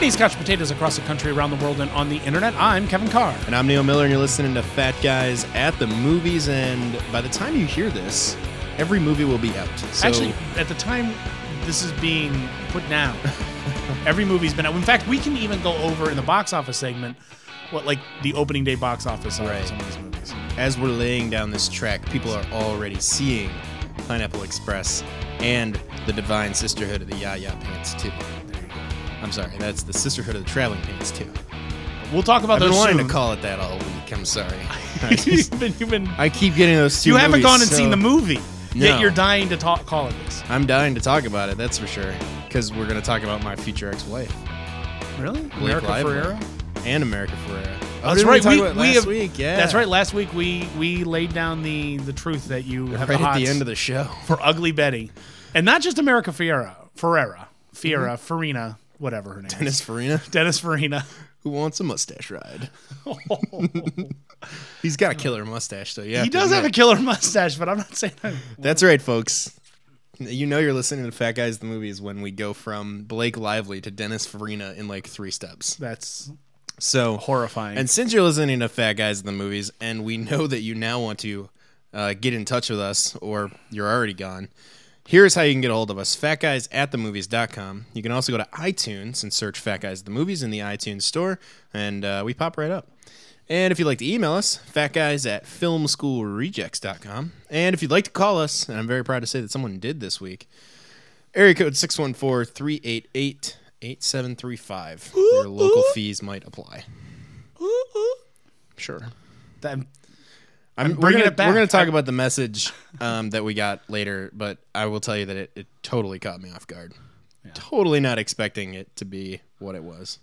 Eating Scotch potatoes across the country, around the world, and on the internet. I'm Kevin Carr. And I'm Neil Miller, and you're listening to Fat Guys at the Movies. And by the time you hear this, every movie will be out. So, actually, at the time this is being put down, every movie's been out. In fact, we can even go over in the box office segment what, like, the opening day box office are for some of these movies. As we're laying down this track, people are already seeing Pineapple Express and the Divine Sisterhood of the Ya-Ya Pants 2. I'm sorry, that's the Sisterhood of the Traveling Pants 2. We'll talk about those soon. I've been wanting to call it that all week. I'm sorry. I keep getting those two. You haven't gone and seen the movie, yet No. you're dying to call it this. I'm dying to talk about it, that's for sure. Because we're going to talk about my future ex-wife. Really? Blake America Lively. Ferrera? And America Ferrera. Oh, that's didn't right. we talk about last week? Yeah. That's right. Last week we laid down the truth that you have right the at hots the end of the show. for Ugly Betty. And not just America Farina, whatever her name Dennis is. Farina. Dennis Farina. Who wants a mustache ride? He's got a killer mustache, though. Yeah, He does have a killer mustache, but I'm not saying that. That's right, folks. You know you're listening to Fat Guys the Movies when we go from Blake Lively to Dennis Farina in like 3 steps. That's so horrifying. And since you're listening to Fat Guys the Movies, and we know that you now want to get in touch with us, or you're already gone, here's how you can get a hold of us. FatGuysAtTheMovies.com. You can also go to iTunes and search Fat Guys the Movies in the iTunes store, and we pop right up. And if you'd like to email us, fatguys@filmschoolrejects.com. And if you'd like to call us, and I'm very proud to say that someone did this week, area code 614-388-8735. Your local fees might apply. Sure. I'm we're bringing it back. We're going to talk about the message that we got later, but I will tell you that it totally caught me off guard. Yeah. Totally not expecting it to be what it was.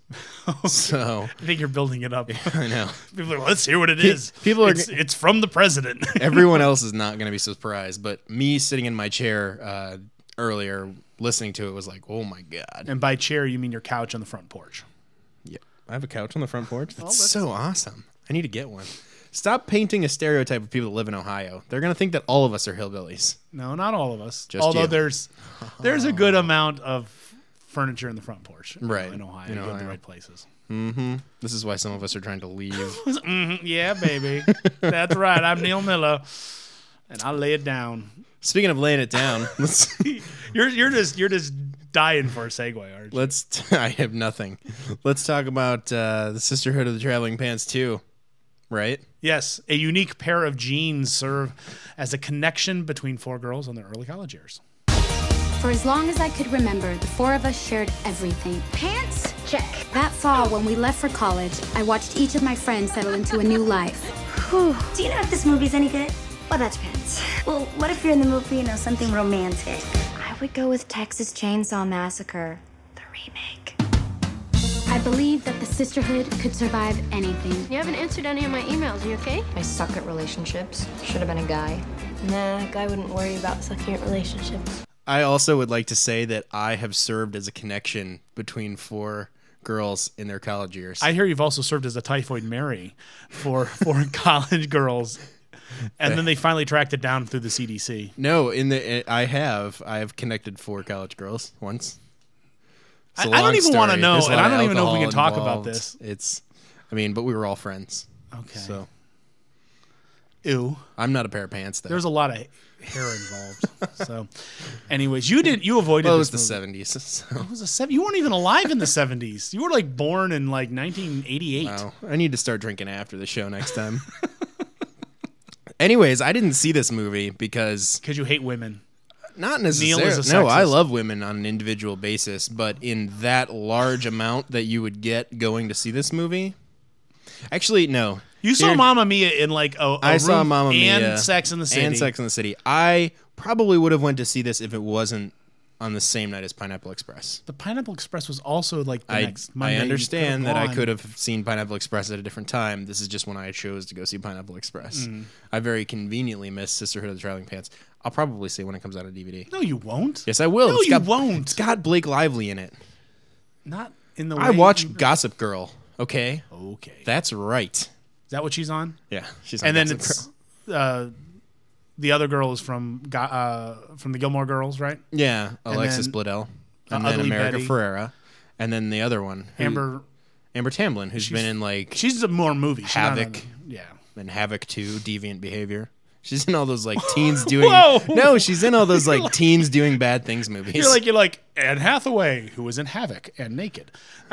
So I think you're building it up. I know. People are like, let's hear what it is. It's from the president. Everyone else is not going to be surprised, but me sitting in my chair earlier listening to it was like, oh my God. And by chair, you mean your couch on the front porch. Yeah. I have a couch on the front porch. That's so awesome. I need to get one. Stop painting a stereotype of people that live in Ohio. They're going to think that all of us are hillbillies. No, not all of us. Just Although you. there's a good amount of furniture in the front porch. Right. In Ohio. You go to the right places. Mm-hmm. This is why some of us are trying to leave. Yeah, baby. That's right. I'm Neil Miller. And I lay it down. Speaking of laying it down, you're just dying for a segue, aren't you? I have nothing. Let's talk about the Sisterhood of the Traveling Pants 2. Right? Yes, a unique pair of jeans serve as a connection between 4 girls in their early college years. For as long as I could remember, the 4 of us shared everything. Pants? Check. That fall, when we left for college, I watched each of my friends settle into a new life. Whew. Do you know if this movie's any good? Well, that depends. Well, what if you're in the movie, something romantic? I would go with Texas Chainsaw Massacre, the remake. I believe that the sisterhood could survive anything. You haven't answered any of my emails. You okay? I suck at relationships. Should have been a guy. Nah, a guy wouldn't worry about sucking at relationships. I also would like to say that I have served as a connection between 4 girls in their college years. I hear you've also served as a Typhoid Mary for 4 college girls. And then they finally tracked it down through the CDC. No, I have connected 4 college girls once. I don't even want to know, and I don't even know if we can talk involved. about this. But we were all friends. Okay. So, ew. I'm not a pair of pants, though. There's a lot of hair involved. So, anyways, you avoided. Well, it was this the movie. 70s. So. It was the 70s. You weren't even alive in the 70s. You were like born in like 1988. Wow. I need to start drinking after the show next time. Anyways, I didn't see this movie because you hate women. Not necessarily. Neil is a No, I sexist. love women on an individual basis, but in that large amount that you would get going to see this movie. Actually, no. You saw Mamma Mia in like a I saw room Mamma Mia and Sex in the City. And Sex in the City. I probably would have went to see this if it wasn't on the same night as Pineapple Express. The Pineapple Express was also like the next Monday. I understand that I could have. have seen Pineapple Express at a different time. This is just when I chose to go see Pineapple Express. I very conveniently missed Sisterhood of the Traveling Pants. I'll probably see it when it comes out on DVD. No, you won't. Yes, I will. No, you won't. It's got Blake Lively in it. Not in the way I watched Gossip Girl. Okay. Okay. That's right. Is that what she's on? Yeah, she's on And then Gossip it's Girl. the other girl is from the Gilmore Girls, right? Yeah, Alexis then, Bledel. And then Ugly America Betty. Ferrera. And then the other one, Amber Tamblyn, who's been in like she's a more movie. Havoc, yeah, and Havoc 2, Deviant Behavior. She's in all those like teens doing. Whoa! No, she's in all those like teens doing bad things movies. You're like Anne Hathaway, who was in Havoc and Naked.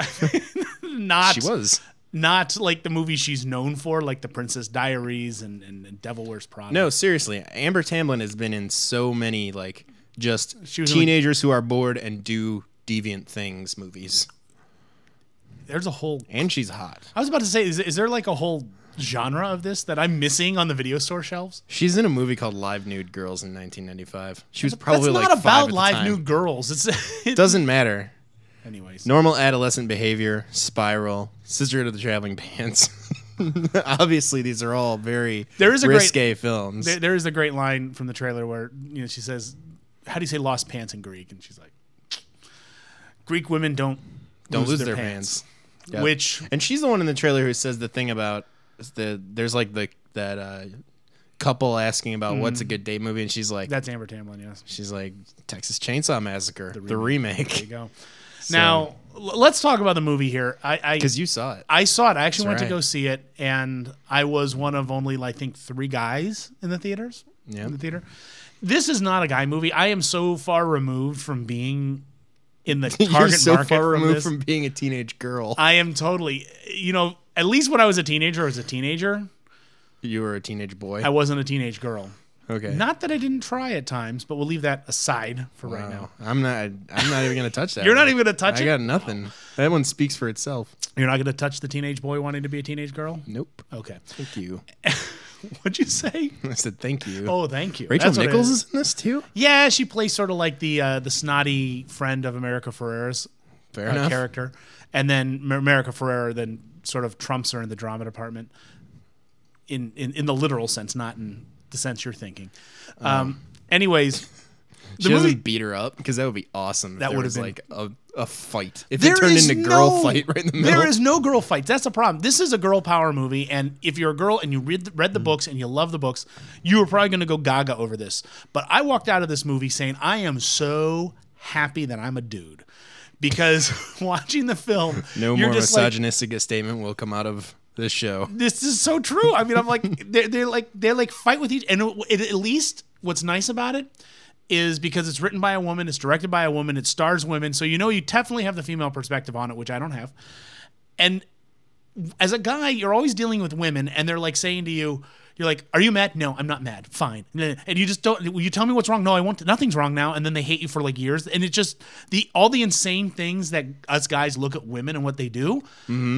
Not she was. Not like the movie she's known for, like The Princess Diaries and Devil Wears Prada. No, seriously, Amber Tamblyn has been in so many like just was teenagers who are bored and do deviant things movies. There's a whole, and she's hot. I was about to say, is there like a whole genre of this that I'm missing on the video store shelves? She's in a movie called Live Nude Girls in 1995. She was probably That's like not 5 about at the Live time. Nude Girls. It Doesn't matter. Anyways, Normal Adolescent Behavior, Spiral, Sisterhood of the Traveling Pants. Obviously, these are all very risque films. There is a great line from the trailer where she says, "How do you say lost pants in Greek?" And she's like, "Greek women don't lose their pants." Yep. Which, and she's the one in the trailer who says the thing about there's like that couple asking about what's a good date movie, and she's like, "That's Amber Tamblyn." Yes, she's like Texas Chainsaw Massacre, the remake. There you go. So, now let's talk about the movie here. Because you saw it. I saw it. I actually went to go see it, and I was one of only I think 3 guys in the theaters. Yeah. In the theater. This is not a guy movie. I am so far removed from being in the target You're so market far removed this. from being a teenage girl. I am totally. At least when I was a teenager, You were a teenage boy. I wasn't a teenage girl. Okay. Not that I didn't try at times, but we'll leave that aside for right now. I'm not even gonna touch that. You're not even gonna touch it? I got nothing. That one speaks for itself. You're not gonna touch the teenage boy wanting to be a teenage girl? Nope. Okay. Thank you. What'd you say? I said thank you. Oh, thank you. Rachel That's what it Nichols is in this too? Yeah, she plays sort of like the snotty friend of America Ferrera's Fair enough. character. And then America Ferrera then sort of trumps her in the drama department in the literal sense, not in the sense you're thinking. Anyways, she doesn't beat her up, because that would be awesome. That would have been like a fight. If it turned into girl fight right in the middle. There is no girl fights. That's the problem. This is a girl power movie, and if you're a girl and you read the books and you love the books, you are probably going to go gaga over this. But I walked out of this movie saying, I am so happy that I'm a dude. Because watching the film, no you're more just misogynistic statement will come out of this show. This is so true. I mean, I'm like, they're like fight with each, and at least what's nice about it is because it's written by a woman, it's directed by a woman, it stars women, so you definitely have the female perspective on it, which I don't have. And as a guy, you're always dealing with women, and they're like saying to you, you're like, "Are you mad? No, I'm not mad. Fine." And you just don't. You tell me what's wrong. No, I won't. Nothing's wrong now. And then they hate you for like years. And it's just all the insane things that us guys look at women and what they do. Mm-hmm.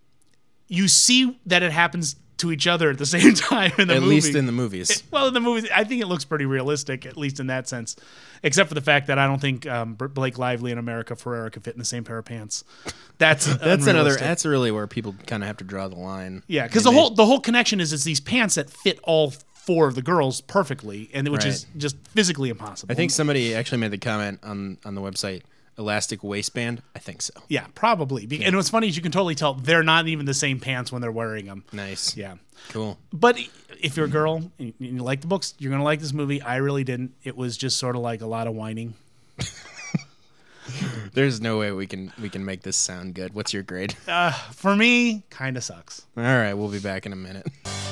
You see that it happens to each other at the same time in the movie. At least in the movies. In the movies, I think it looks pretty realistic, at least in that sense. Except for the fact that I don't think Blake Lively and America Ferrera could fit in the same pair of pants. That's another. That's really where people kind of have to draw the line. Yeah, because the whole connection is it's these pants that fit all 4 of the girls perfectly, and which is just physically impossible. I think somebody actually made the comment on the website. Elastic waistband? I think so. Yeah, probably. And what's funny is you can totally tell they're not even the same pants when they're wearing them. Nice. Yeah. Cool. But if you're a girl and you like the books, you're going to like this movie. I really didn't. It was just sort of like a lot of whining. There's no way we can make this sound good. What's your grade? For me, kind of sucks. All right, we'll be back in a minute.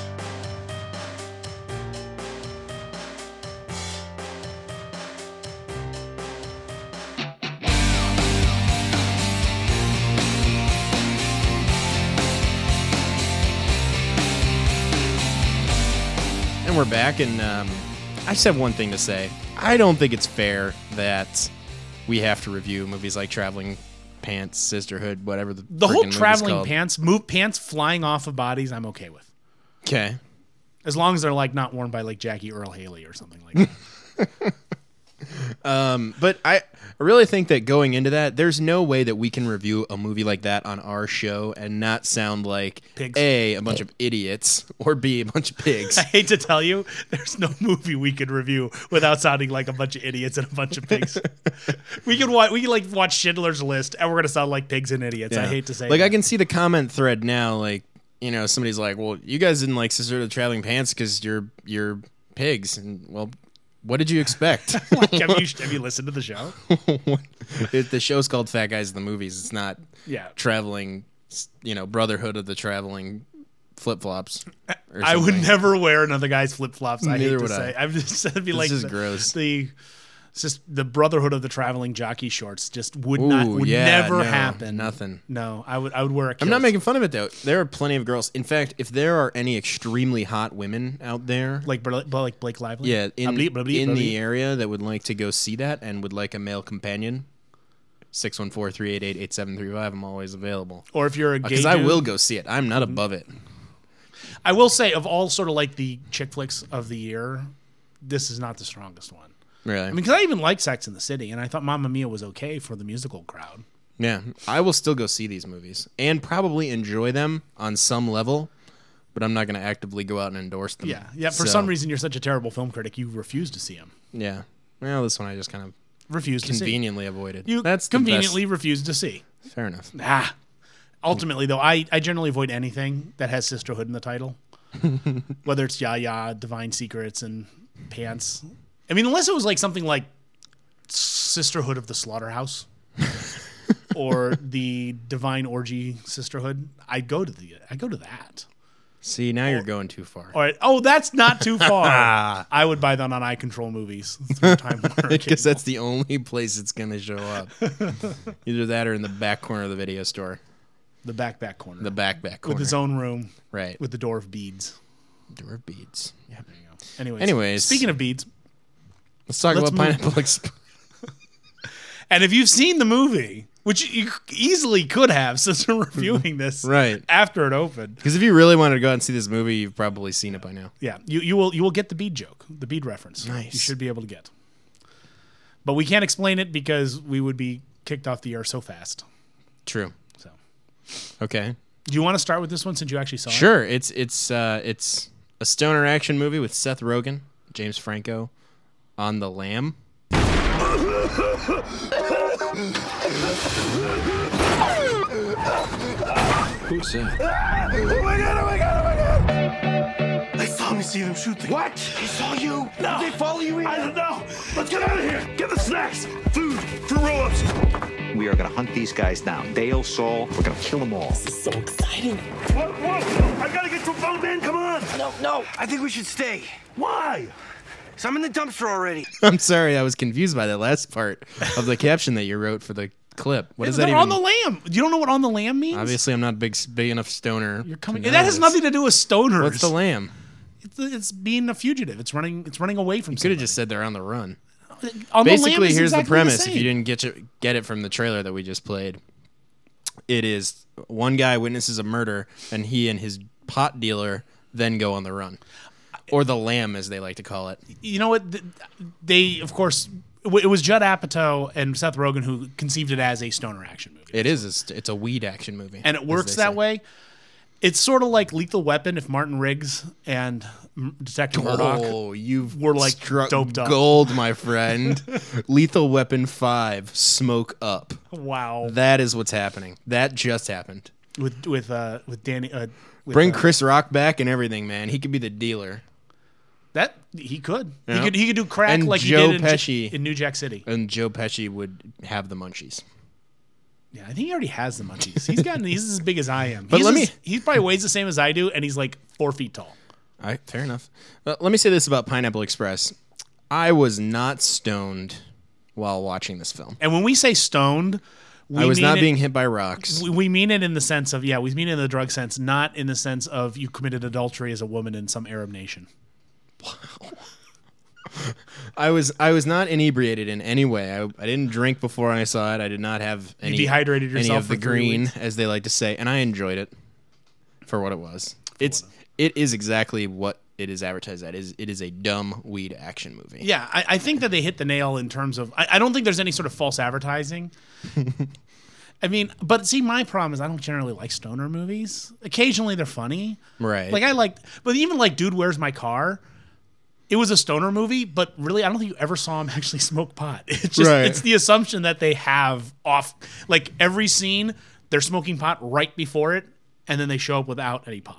And we're back, and I just have one thing to say. I don't think it's fair that we have to review movies like Traveling Pants, Sisterhood, whatever the whole movie's traveling called. pants flying off of bodies, I'm okay with. Okay. As long as they're like not worn by like Jackie Earl Haley or something like that. But I really think that going into that, there's no way that we can review a movie like that on our show and not sound like pigs. A bunch of idiots, or B, a bunch of pigs. I hate to tell you, there's no movie we could review without sounding like a bunch of idiots and a bunch of pigs. we could watch Schindler's List and we're gonna sound like pigs and idiots. Yeah. I hate to say that. that. I can see the comment thread now, like, somebody's like, well, you guys didn't like Sister of the Traveling Pants because you're pigs. And, well, What did you expect? Like, have you listened to the show? The show's called Fat Guys in the Movies. It's not Yeah. traveling, Brotherhood of the Traveling flip-flops. or I would something. never wear another guy's flip flops. I hate Neither to would say. I. I'm just it'd be like is gross. It's just the Brotherhood of the Traveling Jockey shorts just would Ooh, never no, happen. Nothing. No, I would wear a kilt. I'm not making fun of it, though. There are plenty of girls. In fact, if there are any extremely hot women out there, like Blake Lively. yeah, in Blah. the area that would like to go see that and would like a male companion, 614-388-8735, I'm always available. Or if you're a gay Because I dude- will go see it. I'm not above it. I will say, of all sort of like the chick flicks of the year, this is not the strongest one. Really? I mean, because I even like Sex and the City, and I thought Mamma Mia was okay for the musical crowd. Yeah, I will still go see these movies and probably enjoy them on some level, but I'm not going to actively go out and endorse them. Yeah. For some reason, you're such a terrible film critic, you refuse to see them. Yeah. Well, this one I just kind of Refuse to see. conveniently avoided. You That's the conveniently refuse to see. best. Fair enough. Ultimately, though, I generally avoid anything that has sisterhood in the title, whether it's Yaya, Divine Secrets, and Pants. I mean, unless it was like something like Sisterhood of the Slaughterhouse or the Divine Orgy Sisterhood, I go to that. See, now you're going too far. All right. Oh, that's not too far. I would buy that on Eye Control Movies through Time Warner Because Cable. that's the only place it's going to show up. Either that or in the back corner of the video store. the back corner. The back corner. with his own room. Right. With the door of beads. Door of Beads. Yeah. Anyways, speaking of beads, Let's talk Let's about move- Pineapple Express. and if you've seen the movie, which you easily could have since we're reviewing this Right. after it opened, Because if you really wanted to go out and see this movie, you've probably seen it by now. yeah, you will get the bead joke, the bead reference. Nice. You should be able to get. But we can't explain it because we would be kicked off the air so fast. True. So, Okay. do you want to start with this one since you actually saw it? Sure. It's a stoner action movie with Seth Rogen, James Franco, on the lam. Who's that? Oh my god! I saw me see them shoot things. What? They saw you? No. Did they follow you in? I don't know. Let's get out of here. Get the snacks. Food for roll-ups. We are going to hunt these guys down. Dale, Saul, we're going to kill them all. This is so exciting. Whoa. I gotta get to a phone, man. Come on. No. I think we should stay. Why? Because I'm in the dumpster already. I'm sorry, I was confused by that last part of the caption that you wrote for the clip. What does that They're even on the lam. Do you don't know what on the lam means? Obviously, I'm not big enough stoner. You're coming. to know That has this. nothing to do with stoners. What's the lamb? It's being a fugitive. It's running away from. You could have just said they're on the run. On Basically, the lam is here's exactly the premise. same. If you didn't get it from the trailer that we just played, it is one guy witnesses a murder, and he and his pot dealer then go on the run, or the lamb, as they like to call it. You know what? They, of course, it was Judd Apatow and Seth Rogen who conceived it as a stoner action movie. It is. It's a weed action movie, And it as works they that say. way. It's sort of like Lethal Weapon if Martin Riggs and Detective Murdoch Oh, you've were, like, struck doped up. gold, my friend. Lethal Weapon 5, Smoke Up. Wow. That is what's happening. That just happened. With Danny. With, Bring Chris Rock back and everything, man. He could be the dealer. That he could. Yeah. He could do crack And like Joe he did Pesci. in New Jack City. And Joe Pesci would have the munchies. Yeah, I think he already has the munchies. He's as big as I am. But He probably weighs the same as I do, and he's like 4 feet tall. All right, fair enough. Let me say this about Pineapple Express. I was not stoned while watching this film. And when we say stoned, I was not it- being hit by rocks. We mean it in the sense of, we mean it in the drug sense, not in the sense of you committed adultery as a woman in some Arab nation. I was not inebriated in any way. I didn't drink before I saw it. I did not have any dehydrated any yourself of the for 3 green, weeks. as they like to say, and I enjoyed it for what it was. It is exactly what it is advertised as. It is a dumb weed action movie. Yeah, I think that they hit the nail in terms of, I don't think there's any sort of false advertising. I mean, but see, my problem is I don't generally like stoner movies. Occasionally they're funny. Right. But even like Dude, Where's My Car? It was a stoner movie, but really, I don't think you ever saw him actually smoke pot. It's just, Right. it's the assumption that they have off, like every scene, they're smoking pot right before it, and then they show up without any pot.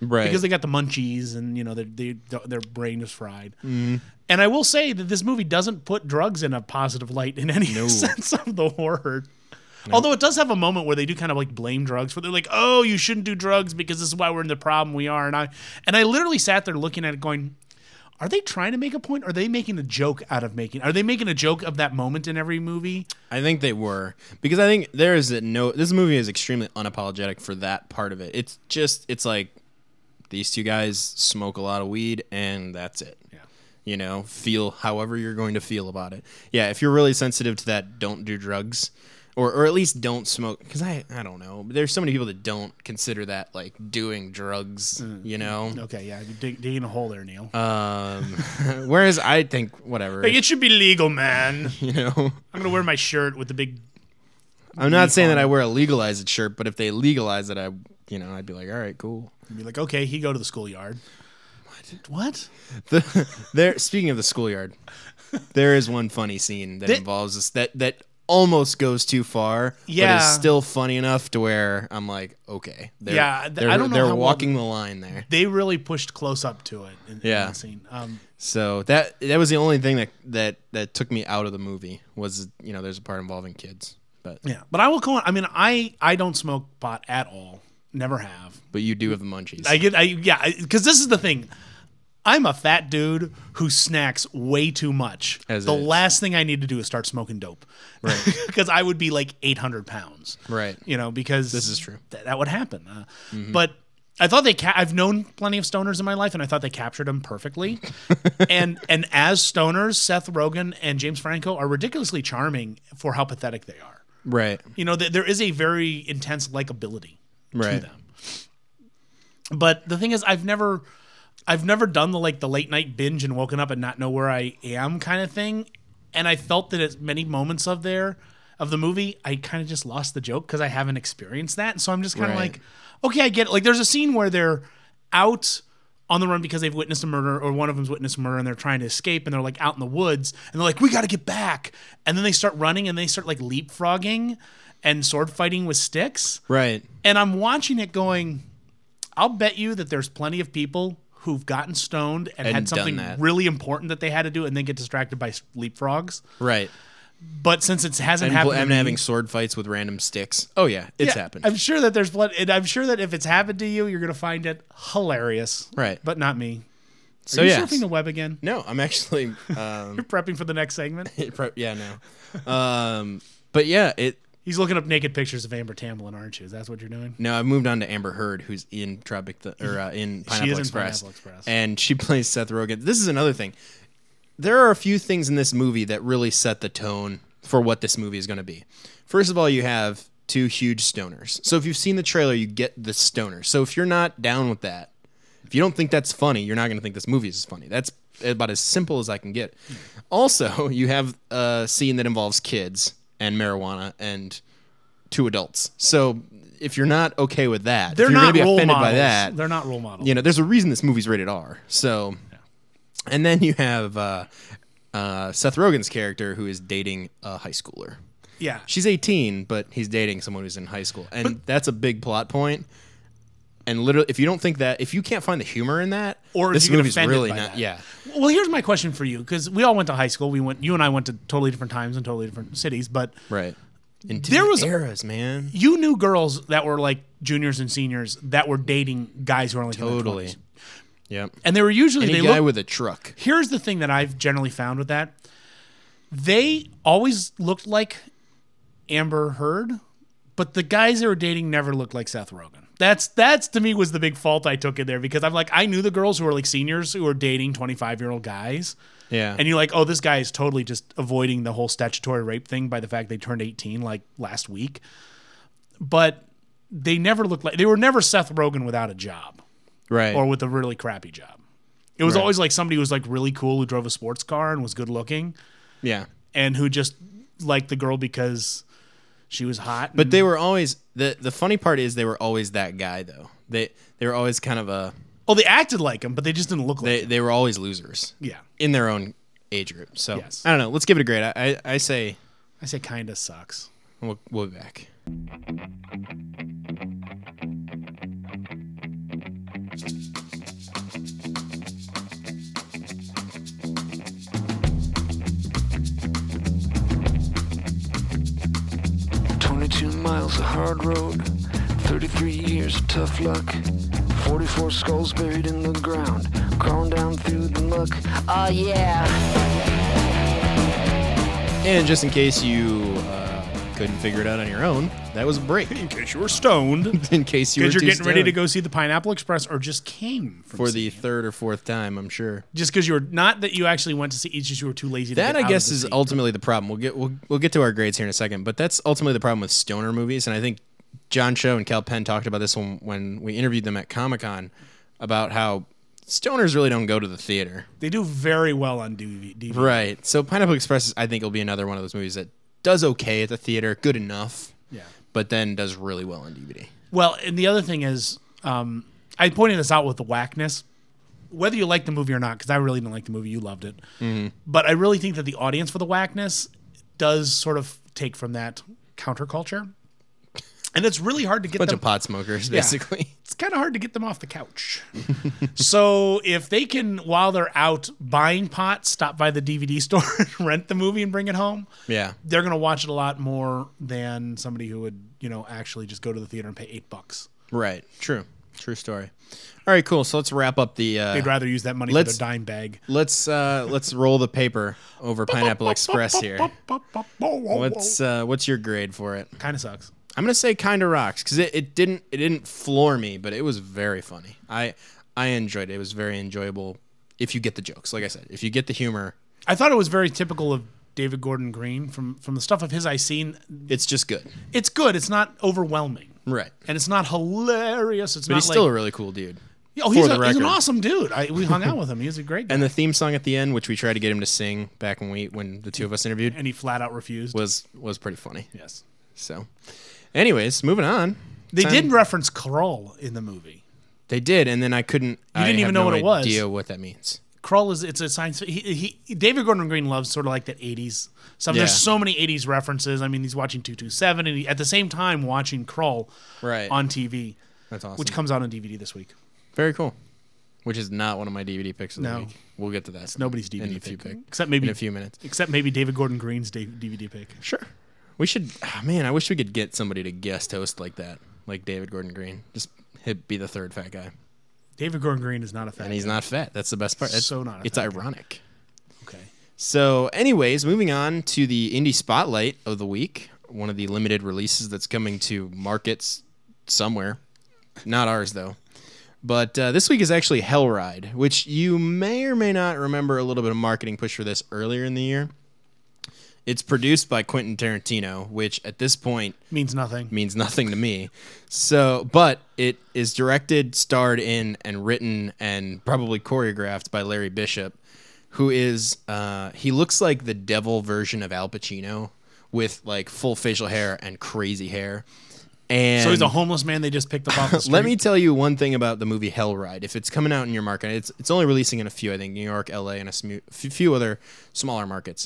Right. Because they got the munchies and, you know, their brain is fried. And I will say that this movie doesn't put drugs in a positive light in any sense of the word. No. Although it does have a moment where they do kind of like blame drugs, where they're like, "Oh, you shouldn't do drugs because this is why we're in the problem we are." And I literally sat there looking at it, going, "Are they trying to make a point? Or are they making a joke out of making? Are they making a joke of that moment in every movie?" I think they were, because I think there is this movie is extremely unapologetic for that part of it. It's like these two guys smoke a lot of weed and that's it. Yeah. You know, feel however you're going to feel about it. Yeah, if you're really sensitive to that, don't do drugs. Or at least don't smoke, because I don't know. There's so many people that don't consider that like doing drugs, you know? Okay, yeah, you're digging a hole there, Neil. Whereas I think whatever. Like, it should be legal, man. You know? I'm going to wear my shirt with the big... I'm not saying that I wear a legalized shirt, but if they legalize it, I'd be like, all right, cool. You'd be like, okay, he go to the schoolyard. What? Speaking of the schoolyard, there is one funny scene that involves this that almost goes too far, but is still funny enough to where I'm like, okay. I don't know. They're walking the line there. They really pushed close up to it in that scene. So that was the only thing that took me out of the movie was, you know, there's a part involving kids. But but I will go on. I mean, I don't smoke pot at all. Never have. But you do have the munchies. Because this is the thing. I'm a fat dude who snacks way too much. The last thing I need to do is start smoking dope. Right. Because I would be like 800 pounds. Right. You know, because... This is true. That would happen. But I thought I've known plenty of stoners in my life, and I thought they captured them perfectly. and as stoners, Seth Rogen and James Franco are ridiculously charming for how pathetic they are. Right. You know, there is a very intense likability to them. But the thing is, I've never done the late night binge and woken up and not know where I am kind of thing. And I felt that at many moments of the movie, I kind of just lost the joke because I haven't experienced that. So I'm just kind of like, okay, I get it. Like, there's a scene where they're out on the run because they've witnessed a murder, or one of them's witnessed a murder, and they're trying to escape, and they're like out in the woods, and they're like, we got to get back. And then they start running, and they start like leapfrogging and sword fighting with sticks. Right. And I'm watching it going, I'll bet you that there's plenty of people who've gotten stoned and had something really important that they had to do and then get distracted by leapfrogs. Right. But since it hasn't happened, I'm having sword fights with random sticks. Oh yeah, it's happened. I'm sure that there's blood, and I'm sure that if it's happened to you, you're gonna find it hilarious. Right. But not me. So Are you surfing the web again? No, I'm actually. You're prepping for the next segment. Yeah, no. But yeah, He's looking up naked pictures of Amber Tamblyn, aren't you? Is that what you're doing? No, I moved on to Amber Heard, who's in in Pineapple Express, and she plays Seth Rogen. This is another thing. There are a few things in this movie that really set the tone for what this movie is going to be. First of all, you have two huge stoners. So if you've seen the trailer, you get the stoners. So if you're not down with that, if you don't think that's funny, you're not going to think this movie is funny. That's about as simple as I can get. Also, you have a scene that involves kids and marijuana and two adults. So if you're not okay with that, they're if you're not going to be role offended models. by that, they're not role models. You know, there's a reason this movie's rated R. So, and then you have Seth Rogen's character who is dating a high schooler. Yeah, she's 18, but he's dating someone who's in high school, and that's a big plot point. And literally, if you don't think that, if you can't find the humor in that, or this if you movie's get offended really by not. that. Yeah. Well, here's my question for you, because we all went to high school. You and I went to totally different times and totally different cities, but right. There was eras, man. You knew girls that were like juniors and seniors that were dating guys who were like totally. In their 20s. Yep. And they were usually any guy with a truck. Here's the thing that I've generally found with that: they always looked like Amber Heard, but the guys they were dating never looked like Seth Rogen. That's to me was the big fault I took in there, because I'm like, I knew the girls who were like seniors who were dating 25-year-old guys. Yeah. And you're like, oh, this guy is totally just avoiding the whole statutory rape thing by the fact they turned 18 like last week. But they never looked like, they were never Seth Rogen without a job. Right. Or with a really crappy job. It was always like somebody who was like really cool, who drove a sports car and was good looking. Yeah. And who just liked the girl because she was hot. But they were always, the funny part is they were always that guy though. They were always kind of a, oh, they acted like him, but they just didn't look like him. They were always losers. Yeah. In their own age group. So yes. I don't know. Let's give it a grade. I say kinda sucks. We'll be back. hard road. 33 years of tough luck. 44 skulls buried in the ground. Crawling down through the muck. Oh yeah. And just in case you couldn't figure it out on your own, that was a break. In case you were stoned. In case you were Because you're too getting ready stoned. to go see the Pineapple Express or just came from For the seeing it. third or fourth time, I'm sure. Just because you were not that you actually went to see, it's just you were too lazy to That get I out guess of the is seat. ultimately the problem. We'll get to our grades here in a second, but that's ultimately the problem with stoner movies. And I think John Cho and Cal Penn talked about this when we interviewed them at Comic-Con about how stoners really don't go to the theater. They do very well on DVD. Right. So Pineapple Express, I think, will be another one of those movies that does okay at the theater, good enough, Yeah. but then does really well on DVD. Well, and the other thing is, I pointed this out with the whackness. Whether you like the movie or not, because I really didn't like the movie, you loved it. Mm-hmm. But I really think that the audience for the whackness does sort of take from that counterculture. And it's really hard to get Bunch them. of pot smokers, Yeah. basically. It's kind of hard to get them off the couch. So if they can, while they're out buying pot, stop by the DVD store and rent the movie and bring it home, Yeah. they're going to watch it a lot more than somebody who would, actually just go to the theater and pay $8. Right. True story. All right, cool. So let's wrap up the. They'd rather use that money for their dime bag. Let's roll the paper over Pineapple Express here. What's your grade for it? Kind of sucks. I'm gonna say kind of rocks because it didn't floor me, but it was very funny. I enjoyed it. It was very enjoyable if you get the jokes. Like I said, if you get the humor, I thought it was very typical of David Gordon Green from the stuff of his I've seen. it's just good. It's good. It's not overwhelming, Right. and it's not hilarious. It's But not he's still a really cool dude. Oh, for he's the an record. awesome dude. We hung out with him. He's a great guy. And the theme song at the end, which we tried to get him to sing back when the two of us interviewed, And he flat out refused. was pretty funny. Yes. So, anyways, moving on. They Time- did reference Krull in the movie. They did, and then I couldn't. You didn't even know what it was. Idea what that means. Krull it's a science. David Gordon Green loves sort of like that 80s stuff. Yeah. There's so many 80s references. I mean, he's watching 227 and at the same time watching Krull Right. on TV, That's awesome. which comes out on DVD this week. Very cool. Which is not one of my DVD picks of the No. week. We'll get to that. It's nobody's in DVD a few pick. pick. Except maybe in a few minutes. Except maybe David Gordon Green's DVD pick. Sure. We should. Man, I wish we could get somebody to guest host like that, like David Gordon Green. Just be the third fat guy, David Gordon Green is not a fat and he's guy. not fat. That's the best part. It's, So not a It's fat guy. ironic. Okay. So, anyways, moving on to the indie spotlight of the week. One of the limited releases that's coming to markets somewhere, not ours though. But this week is actually Hellride, which you may or may not remember a little bit of marketing push for this earlier in the year. It's produced by Quentin Tarantino, which at this point Means nothing. means nothing to me. So, but it is directed, starred in, and written and probably choreographed by Larry Bishop, who is he looks like the devil version of Al Pacino with like full facial hair and crazy hair. And So he's a homeless man they just picked up off the street. let me tell you one thing about the movie Hellride. If it's coming out in your market, it's only releasing in a few, I think, New York, LA, and a few other smaller markets.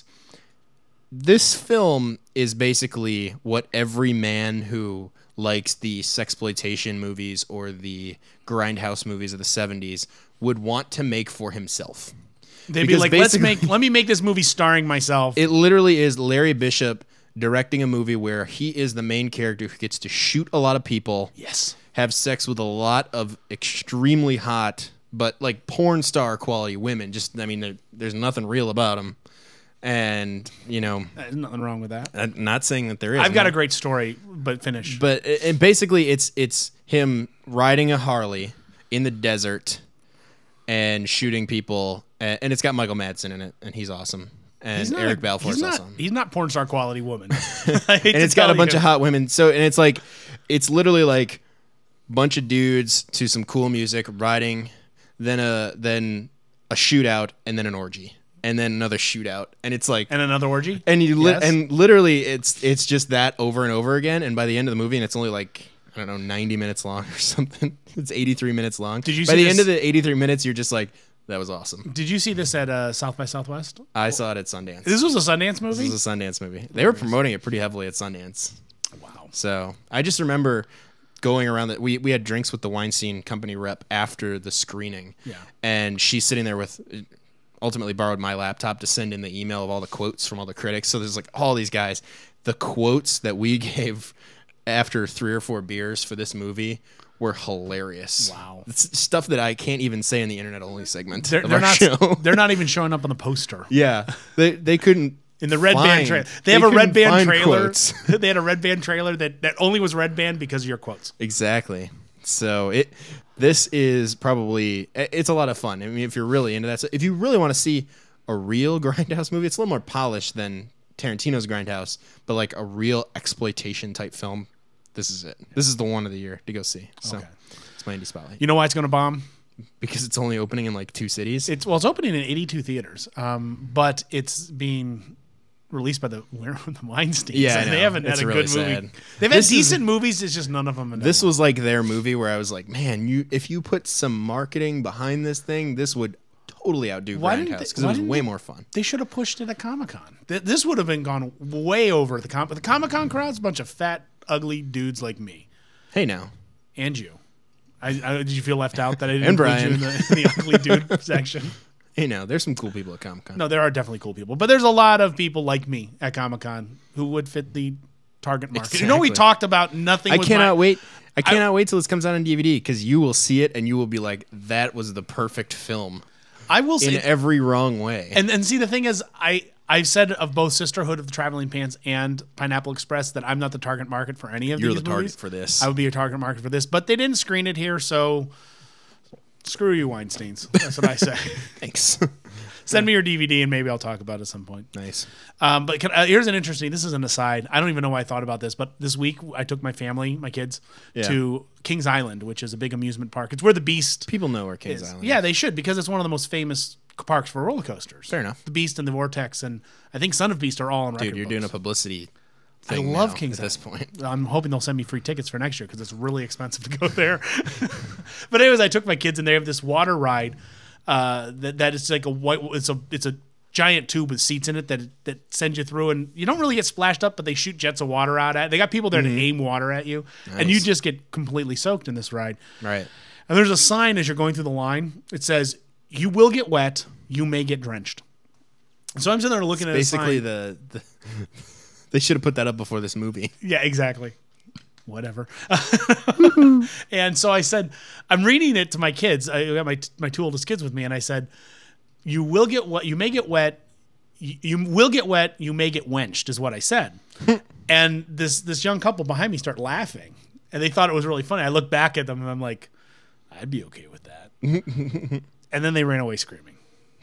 This film is basically what every man who likes the sexploitation movies or the grindhouse movies of the 70s would want to make for himself. They'd be because like, let me make this movie starring myself. It literally is Larry Bishop directing a movie where he is the main character who gets to shoot a lot of people. Yes. Have sex with a lot of extremely hot, but like porn star quality women. Just, I mean, there's nothing real about them. And, There's nothing wrong with that. I'm not saying that there is. I've got no. a great story, but finish. But basically, it's him riding a Harley in the desert and shooting people. And it's got Michael Madsen in it, and he's awesome. And Eric Balfour is awesome. He's not porn star quality woman. And it's got a bunch of hot women. So, and it's like, it's literally like a bunch of dudes to some cool music riding, then a shootout, and then an orgy, and then another shootout, and it's like, And another orgy? and Yes. and literally it's just that over and over again. And by the end of the movie, and it's only like, I don't know, 90 minutes long or something. It's 83 minutes long. Did you by see the end this- of the 83 minutes, you're just like, that was awesome. Did you see this at South by Southwest? I saw it at Sundance. This was a Sundance movie? This was a Sundance movie. They were promoting it pretty heavily at Sundance. Wow. So I just remember going around that we had drinks with the Weinstein Company rep after the screening. Yeah. And she's sitting there with, ultimately borrowed my laptop to send in the email of all the quotes from all the critics. So there's like all these guys. The quotes that we gave after 3 or 4 beers for this movie were hilarious. Wow. It's stuff that I can't even say in the internet only segment They're of our not. show. They're not even showing up on the poster. Yeah, they couldn't. In the Red Band find- trailer, they have a Red couldn't Band find trailer. quotes. They had a Red Band trailer that only was Red Band because of your quotes. Exactly. So this is probably, it's a lot of fun. I mean, if you're really into that, so if you really want to see a real Grindhouse movie, it's a little more polished than Tarantino's Grindhouse, but like a real exploitation type film. This is it. This is the one of the year to go see. So it's my indie spotlight. You know why it's going to bomb? Because it's only opening in like 2 cities. It's opening in 82 theaters, but it's being released by the Weinsteins. Yeah, I and know. they haven't It's had a really good movie. sad. They've had This is- decent movies. It's just none of them. This was like their movie where I was like, man, if you put some marketing behind this thing, this would totally outdo Grindhouse because it was way more fun. They should have pushed it at Comic-Con. This would have been gone way over the Comic. The Comic-Con crowd's a bunch of fat, ugly dudes like me Hey, now. and you. Did you feel left out that I didn't And include you in Brian. the ugly dude section? Hey, now. There's some cool people at Comic-Con. No, there are definitely cool people, but there's a lot of people like me at Comic-Con who would fit the target market. You know, we Exactly. talked about nothing. I was cannot my- wait. I cannot wait till this comes out on DVD because you will see it and you will be like, that was the perfect film I will in say, every wrong way. and see, the thing is, I've said of both Sisterhood of the Traveling Pants and Pineapple Express that I'm not the target market for any of You're these the target movies. for this. I would be a target market for this, but they didn't screen it here, so screw you, Weinsteins. That's what I say. Thanks. Send me your DVD and maybe I'll talk about it at some point. Nice. But here's an interesting. This is an aside. I don't even know why I thought about this, but this week I took my family, my kids, to Kings Island, which is a big amusement park. It's where the Beast People know where Kings is. Island Yeah, is. they should because it's one of the most famous parks for roller coasters. Fair enough. The Beast and the Vortex, and I think Son of Beast are all on record Dude, you're doing a books. publicity I thing love now Kings at this Island. point. I'm hoping they'll send me free tickets for next year because it's really expensive to go there. But anyways, I took my kids and they have this water ride that is like a white. It's a giant tube with seats in it that sends you through, and you don't really get splashed up, but they shoot jets of water out at. They got people there to aim water at you, and you just get completely soaked in this ride. Right. And there's a sign as you're going through the line. It says, "You will get wet. You may get drenched." So I'm sitting there looking at Basically, a sign. the they should have put that up before this movie. Yeah, exactly. Whatever. And so I said, I'm reading it to my kids. I got my 2 oldest kids with me, and I said, "You will get wet. You may get wet. You will get wet. You may get wenched," is what I said. And this young couple behind me start laughing, and they thought it was really funny. I look back at them, and I'm like, I'd be okay with that. And then they ran away screaming.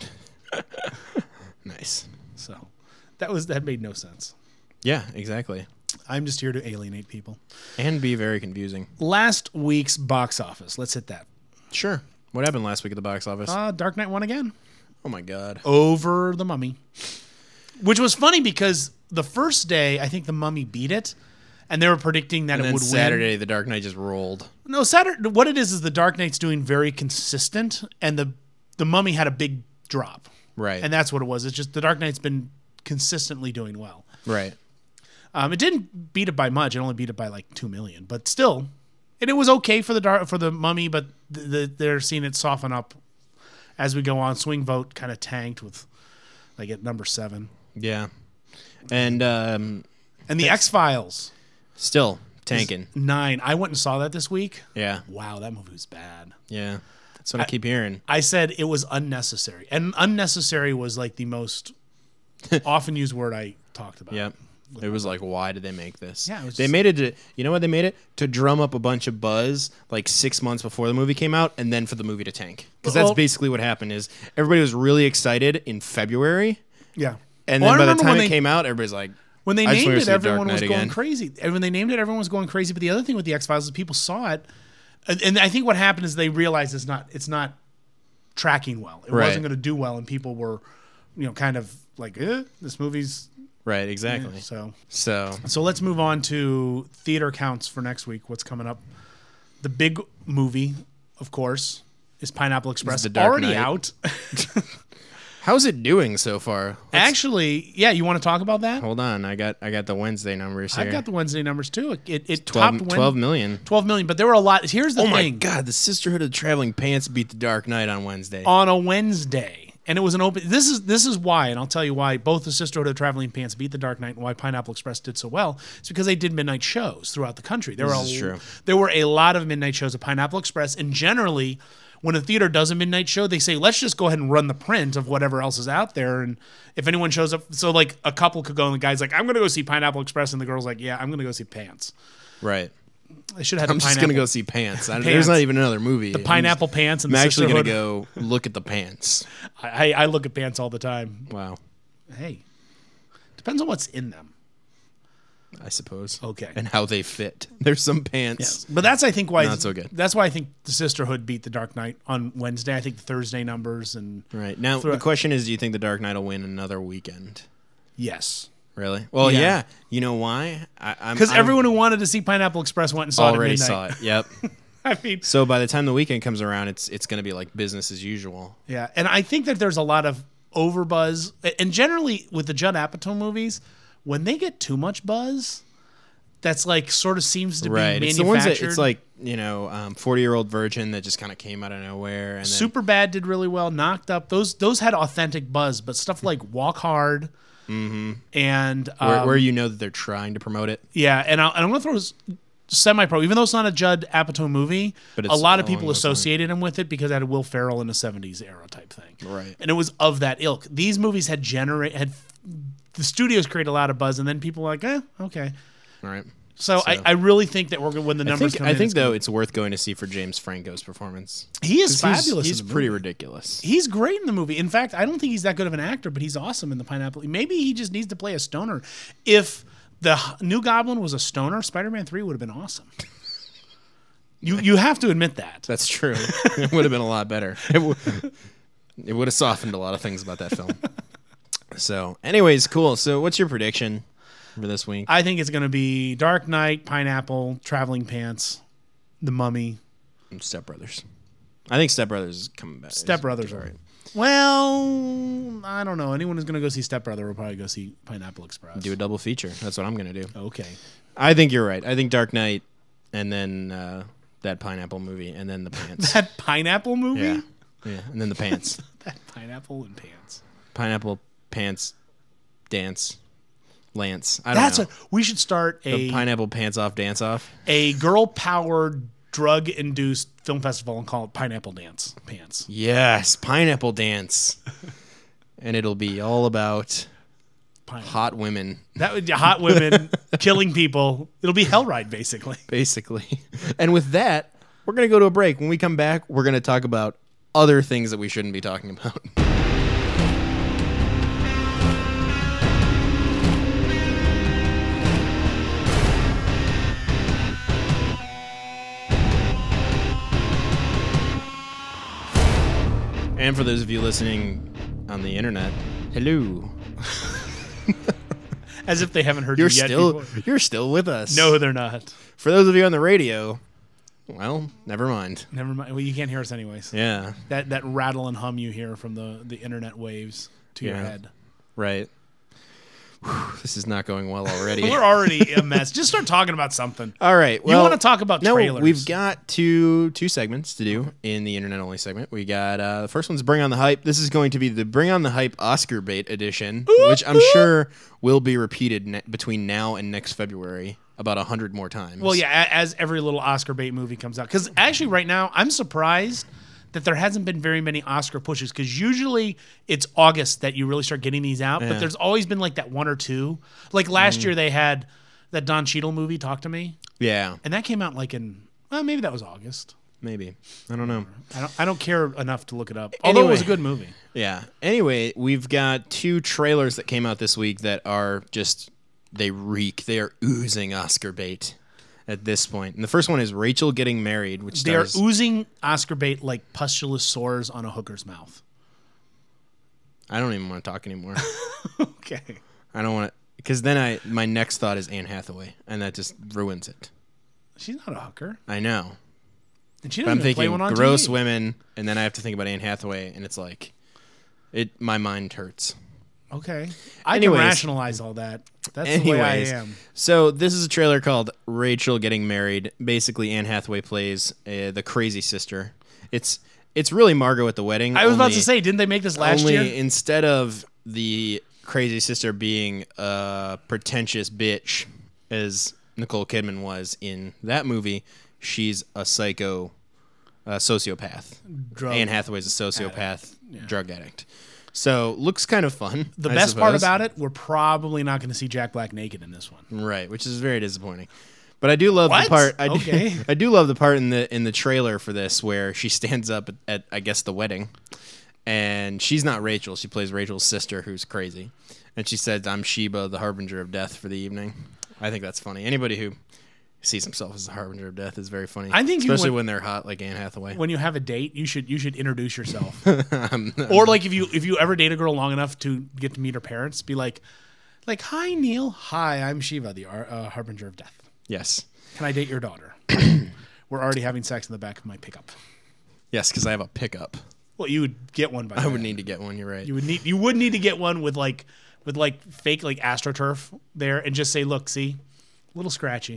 Nice. So that made no sense. Yeah, exactly. I'm just here to alienate people. And be very confusing. Last week's box office. Let's hit that. Sure. What happened last week at the box office? Dark Knight won again. Oh my God. Over The Mummy. Which was funny because the first day, I think The Mummy beat it. And they were predicting that And it then would Saturday, The Dark Knight just rolled. win. No, Saturday. What it is The Dark Knight's doing very consistent. And the Mummy had a big drop. Right. And that's what it was. It's just The Dark Knight's been consistently doing well. Right. It didn't beat it by much. It only beat it by like 2 million. But still, and it was okay for the Mummy, but they're seeing it soften up as we go on. Swing Vote kind of tanked with like at number 7. Yeah. And The X-Files. still tanking. 9. I went and saw that this week. Yeah. Wow, that movie was bad. Yeah. That's what I keep hearing. I said it was unnecessary. And unnecessary was like the most often used word I talked about. Yep. It was like, why did they make this? Yeah, it was they just- made it to, you know what they made it? To drum up a bunch of buzz like 6 months before the movie came out and then for the movie to tank. Because that's Well- basically what happened is everybody was really excited in February. Yeah. And Well, I then by the remember time when it they- came out, everybody's like, When they I just named wanna it, see Dark everyone was Knight going again. crazy. And when they named it, everyone was going crazy. But the other thing with the X-Files is people saw it, and I think what happened is they realized it's not tracking well. It Right. wasn't going to do well, and people were, kind of like, this movie's right, exactly. so. So, So let's move on to theater counts for next week. What's coming up? The big movie, of course, is Pineapple Express. The Dark Already Knight. out. how's it doing so far? Actually, yeah. You want to talk about that? Hold on. I got the Wednesday numbers here. I've got the Wednesday numbers too. It 12, topped 12 million. 12 million, but there were a lot. Here's the Oh my thing. God, the Sisterhood of the Traveling Pants beat the Dark Knight on Wednesday. On a Wednesday. And it was an open. This is why, and I'll tell you why. Both the Sisterhood of Traveling Pants beat The Dark Knight, and why Pineapple Express did so well. It's because they did midnight shows throughout the country. This is true. There were a lot of midnight shows at Pineapple Express, and generally, when a theater does a midnight show, they say, let's just go ahead and run the print of whatever else is out there. And if anyone shows up, so like a couple could go, and the guy's like, I'm going to go see Pineapple Express, and the girl's like, yeah, I'm going to go see Pants. Right. I should have. I'm just gonna go see Pants. There's not even another movie. The Pineapple Pants. And I'm the actually gonna Sisterhood. go look at the pants. I look at pants all the time. Wow. Hey, depends on what's in them. I suppose. Okay. And how they fit. There's some pants. Yes. But that's I think why not so good. That's why I think the Sisterhood beat the Dark Knight on Wednesday. I think the Thursday numbers and right now the question is, do you think the Dark Knight will win another weekend? Yes. Really? Well, yeah. You know why? Because everyone who wanted to see Pineapple Express went and saw it at midnight. Already saw it. Yep. I mean, so by the time the weekend comes around, it's going to be like business as usual. Yeah, and I think that there's a lot of overbuzz, and generally with the Judd Apatow movies, when they get too much buzz, that's like sort of seems to be manufactured. It's the ones that it's like 40-Year-Old Virgin that just kind of came out of nowhere. And Superbad did really well. Knocked Up, those had authentic buzz, but stuff like Walk Hard. Mm-hmm. And where you know that they're trying to promote it. Yeah, and I'm going to throw semi-pro, even though it's not a Judd Apatow movie, but a lot of people associated him with it because it had Will Ferrell in a 70s era type thing. Right. And it was of that ilk. These movies had the studios create a lot of buzz, and then people were like, okay. Right. So I really think that we're going to win the numbers. I think though it's worth going to see for James Franco's performance. He is fabulous. He's pretty ridiculous. He's great in the movie. In fact, I don't think he's that good of an actor, but he's awesome in the Pineapple. Maybe he just needs to play a stoner. If the new Goblin was a stoner, Spider-Man 3 would have been awesome. You have to admit that. That's true. It would have been a lot better. It would have softened a lot of things about that film. So, anyways, cool. So, what's your prediction for this week? I think it's going to be Dark Knight, Pineapple, Traveling Pants, The Mummy, and Step Brothers. I think Step Brothers is coming back. Step Brothers are right. Well, I don't know. Anyone who's going to go see Step Brother will probably go see Pineapple Express. Do a double feature. That's what I'm going to do. Okay. I think you're right. I think Dark Knight, and then that Pineapple movie, and then the Pants. That Pineapple movie? Yeah, and then the Pants. That Pineapple and Pants. Pineapple, Pants, Dance. Lance. I don't know. We should start the Pineapple Pants Off Dance Off. A girl-powered, drug-induced film festival and call it Pineapple Dance Pants. Yes, Pineapple Dance. And it'll be all about hot women. That would be hot women killing people. It'll be Hellride, basically. Basically. And with that, we're going to go to a break. When we come back, we're going to talk about other things that we shouldn't be talking about. And for those of you listening on the internet, hello. As if they haven't heard you yet before. You're still with us. No, they're not. For those of you on the radio, well, never mind. Never mind. Well, you can't hear us anyways. Yeah. That rattle and hum you hear from the internet waves to your head. Right. Whew, this is not going well already. We're already a mess. Just start talking about something. All right. Well, you want to talk about trailers? No, we've got two segments to do in the internet only segment. We got the first one's Bring on the Hype. This is going to be the Bring on the Hype Oscar bait edition, which I'm sure will be repeated between now and next February about 100 more times. Well, yeah, as every little Oscar bait movie comes out. Because actually right now, I'm surprised that there hasn't been very many Oscar pushes, because usually it's August that you really start getting these out, but there's always been like that one or two. Like last year they had that Don Cheadle movie, Talk to Me. Yeah. And that came out like maybe that was August. Maybe. I don't know. I don't care enough to look it up. Although it was a good movie. Yeah. Anyway, we've got two trailers that came out this week that are just, they reek. They are oozing Oscar bait at this point. And the first one is Rachel Getting Married, which they're oozing Oscar bait like pustulous sores on a hooker's mouth. I don't even want to talk anymore. Okay. I don't want to, because then my next thought is Anne Hathaway, and that just ruins it. She's not a hooker. I know. And she doesn't I'm play one on thinking gross TV. women, and then I have to think about Anne Hathaway, and it's like, my mind hurts. Okay. I can rationalize all that. That's the way I am. So this is a trailer called Rachel Getting Married. Basically, Anne Hathaway plays the crazy sister. It's It's really Margot at the wedding. I was about to say, didn't they make this last year? Instead of the crazy sister being a pretentious bitch, as Nicole Kidman was in that movie, she's a psycho sociopath. Anne Hathaway's a sociopath, drug addict. So looks kind of fun. The best part about it, we're probably not going to see Jack Black naked in this one. Right, which is very disappointing. But I do love the part. I do love the part in the trailer for this where she stands up at I guess the wedding, and she's not Rachel. She plays Rachel's sister, who's crazy, and she says, "I'm Sheba, the harbinger of death for the evening." I think that's funny. Anybody who sees himself as the harbinger of death is very funny. I think especially when they're hot like Anne Hathaway. When you have a date, you should introduce yourself. Or like if you ever date a girl long enough to get to meet her parents, be like, "Hi Neil, hi, I'm Shiva, the harbinger of death. Yes. Can I date your daughter? We're already having sex in the back of my pickup." Yes, because I have a pickup. Well, you would get one by. I would need to get one. You're right. You would need to get one with fake like AstroTurf there, and just say, "Look, see, a little scratchy."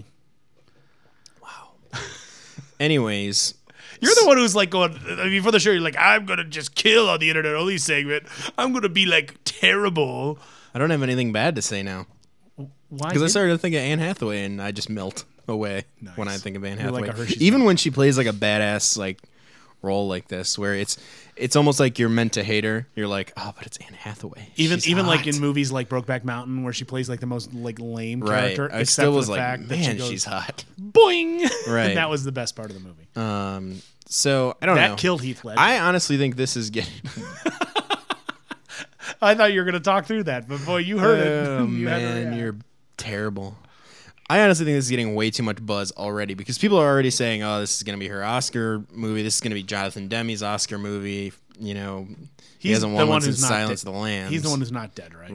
Anyways, you're the one who's like going. I mean, for the show, you're like, "I'm gonna just kill on the internet only segment. I'm gonna be like terrible." I don't have anything bad to say now. Why? Because I started to think of Anne Hathaway, and I just melt away Nice. when I think of Anne You're Hathaway. like Even when she plays like a badass like role like this, where it's almost like you're meant to hate her. You're like, oh, but it's Anne Hathaway. Even She's like hot. in movies like Brokeback Mountain, where she plays like the most like lame Right. character, I except still for was the like, fact that man, she goes, she's hot. Boing. Right. And that was the best part of the movie. So I don't know. That killed Heath Ledger. I honestly think this is getting. I thought you were going to talk through that, but boy, you heard it. Oh man, you're terrible. I honestly think this is getting way too much buzz already because people are already saying, "Oh, this is going to be her Oscar movie. This is going to be Jonathan Demme's Oscar movie." You know, he hasn't won one since Silence of the Lambs. He's the one who's not dead, right?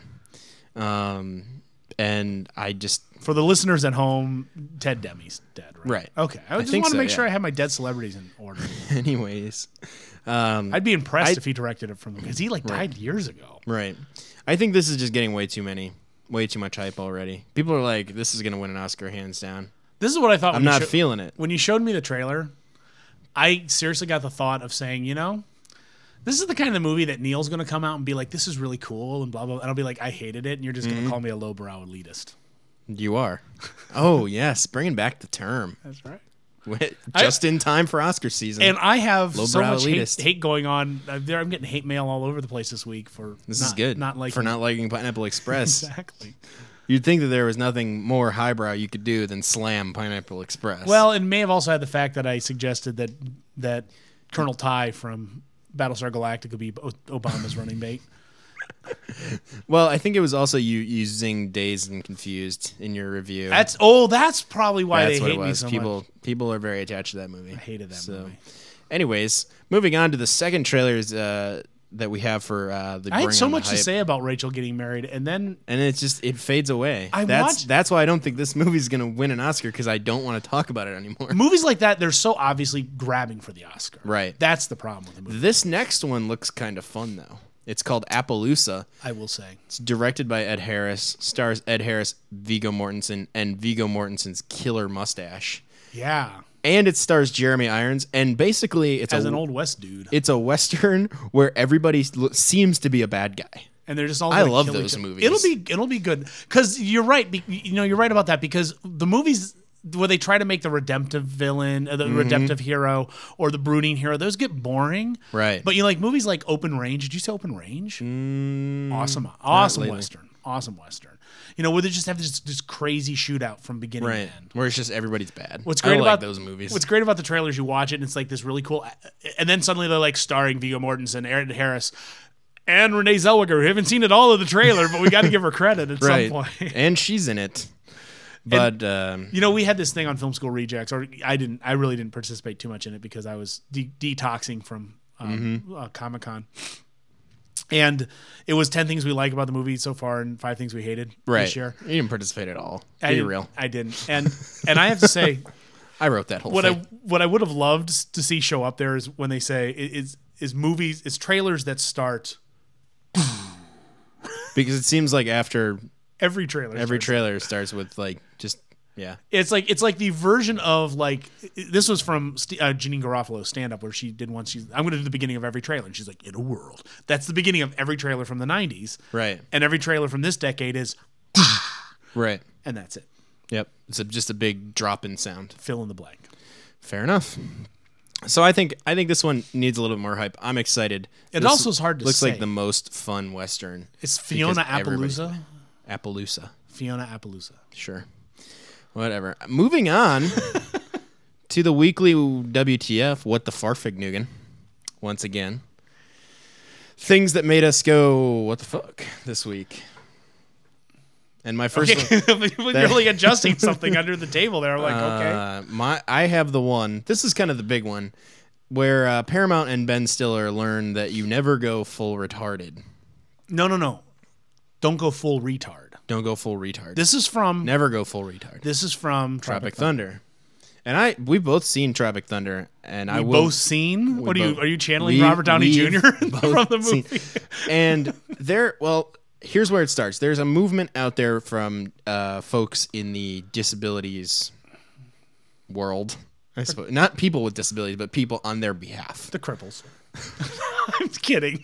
Right. And I just for the listeners at home, Ted Demme's dead, right? Right. Okay, I just want to make sure I have my dead celebrities in order. Anyways, I'd be impressed if he directed it from because he died years ago. Right. I think this is just getting way too much hype already. People are like, this is going to win an Oscar hands down. This is what I thought. I'm not feeling it. When you showed me the trailer, I seriously got the thought of saying, this is the kind of movie that Neil's going to come out and be like, this is really cool and blah, blah, blah. And I'll be like, I hated it. And you're just going to call me a lowbrow elitist. You are. Oh, yes. Bringing back the term. That's right. Just in time for Oscar season. And I have so much elitist. hate going on. I'm getting hate mail all over the place this week for is good. Not liking for not liking Pineapple Express. Exactly. You'd think that there was nothing more highbrow you could do than slam Pineapple Express. Well, it may have also had the fact that I suggested that Colonel Ty from Battlestar Galactica would be Obama's running mate. Well, I think it was also you using Dazed and Confused in your review. That's probably why they hate me so much. People are very attached to that movie. I hated that movie. Anyways, moving on to the second trailers that we have for the. I had so much to say about Rachel getting married, and it fades away. That's why I don't think this movie's going to win an Oscar because I don't want to talk about it anymore. Movies like that, they're so obviously grabbing for the Oscar. Right. That's the problem with the movie. This next one looks kind of fun though. It's called Appaloosa. I will say. It's directed by Ed Harris, stars Ed Harris, Viggo Mortensen, and Viggo Mortensen's killer mustache. Yeah. And it stars Jeremy Irons, and basically it's an Old West dude. It's a Western where everybody seems to be a bad guy. And they're just all. I love those movies. It'll be good because you're right. You're right about that because the movies where they try to make the redemptive villain, the redemptive hero, or the brooding hero, those get boring. Right. But you like movies like Open Range. Did you say Open Range? Awesome Western. Awesome Western. Where they just have this crazy shootout from beginning to end. Where it's just everybody's bad. What's great about those movies? What's great about the trailers, you watch it and it's like this really cool, and then suddenly they're like starring Viggo Mortensen, Ed Harris, and Renee Zellweger. We haven't seen it all of the trailer, but we got to give her credit at some point. And she's in it. But we had this thing on Film School Rejects, or I really didn't participate too much in it because I was detoxing from Comic-Con. And it was 10 things we like about the movie so far and 5 things we hated this year. You didn't participate at all. Be real. I didn't. And I have to say, I wrote that whole thing. What I would have loved to see show up there is when they say is movies, it's trailers that start. Because it seems like after every trailer starts with like just Yeah. It's like the version of like this was from Janine Garofalo's stand up where she did once. I'm going to do the beginning of every trailer, and she's like, "In a world." That's the beginning of every trailer from the '90s, Right. And every trailer from this decade is, Right. and that's it. Yep. It's just a big drop in sound. Fill in the blank. Fair enough. So I think this one needs a little bit more hype. I'm excited. It This also is hard to looks say. like the most fun Western. It's Fiona because everybody's Appaloosa. playing. Appaloosa. Fiona Appaloosa. Sure. Whatever. Moving on to the weekly WTF, What the Farfignugan. Once again. Things that made us go, what the fuck, this week. And my first one, You're really adjusting something under the table there. I'm like, okay. I have the one. This is kind of the big one, where Paramount and Ben Stiller learn that you never go full retarded. No. Don't go full retard. Don't go full retard. This is from Never go full retard. This is from Tropic Thunder. And we've both seen Tropic Thunder, and I will both seen. We Are you channeling we- Robert Downey we've Jr. from the seen- movie? And here's where it starts. There's a movement out there from folks in the disabilities world. I suppose not people with disabilities, but people on their behalf. The cripples. I'm kidding.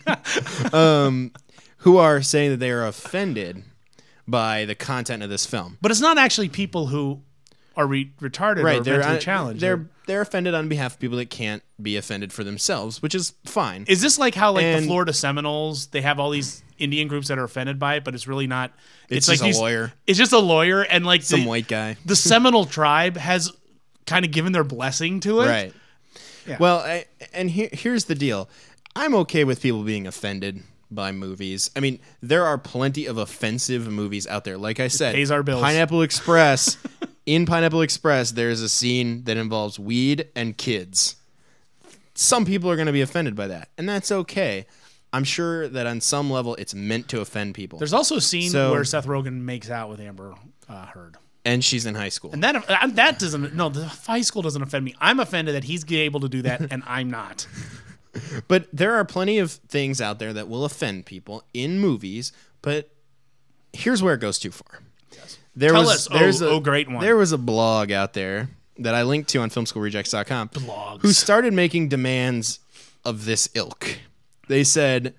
Who are saying that they are offended by the content of this film. But it's not actually people who are retarded or mentally challenged. They're offended on behalf of people that can't be offended for themselves, which is fine. Is this like how the Florida Seminoles, they have all these Indian groups that are offended by it, but it's really not. It's like just a lawyer. It's just a lawyer, and like some white guy. The Seminole tribe has kind of given their blessing to it. Right. Yeah. Well, here's the deal. I'm okay with people being offended by movies. I mean, there are plenty of offensive movies out there. Like I said, pays our bills. Pineapple Express. In Pineapple Express, there's a scene that involves weed and kids. Some people are going to be offended by that, and that's okay. I'm sure that on some level it's meant to offend people. There's also a scene where Seth Rogen makes out with Amber Heard. And she's in high school. And that doesn't, no, the high school doesn't offend me. I'm offended that he's able to do that and I'm not. But there are plenty of things out there that will offend people in movies, but here's where it goes too far. Yes. There's a great one. There was a blog out there that I linked to on filmschoolrejects.com who started making demands of this ilk. They said,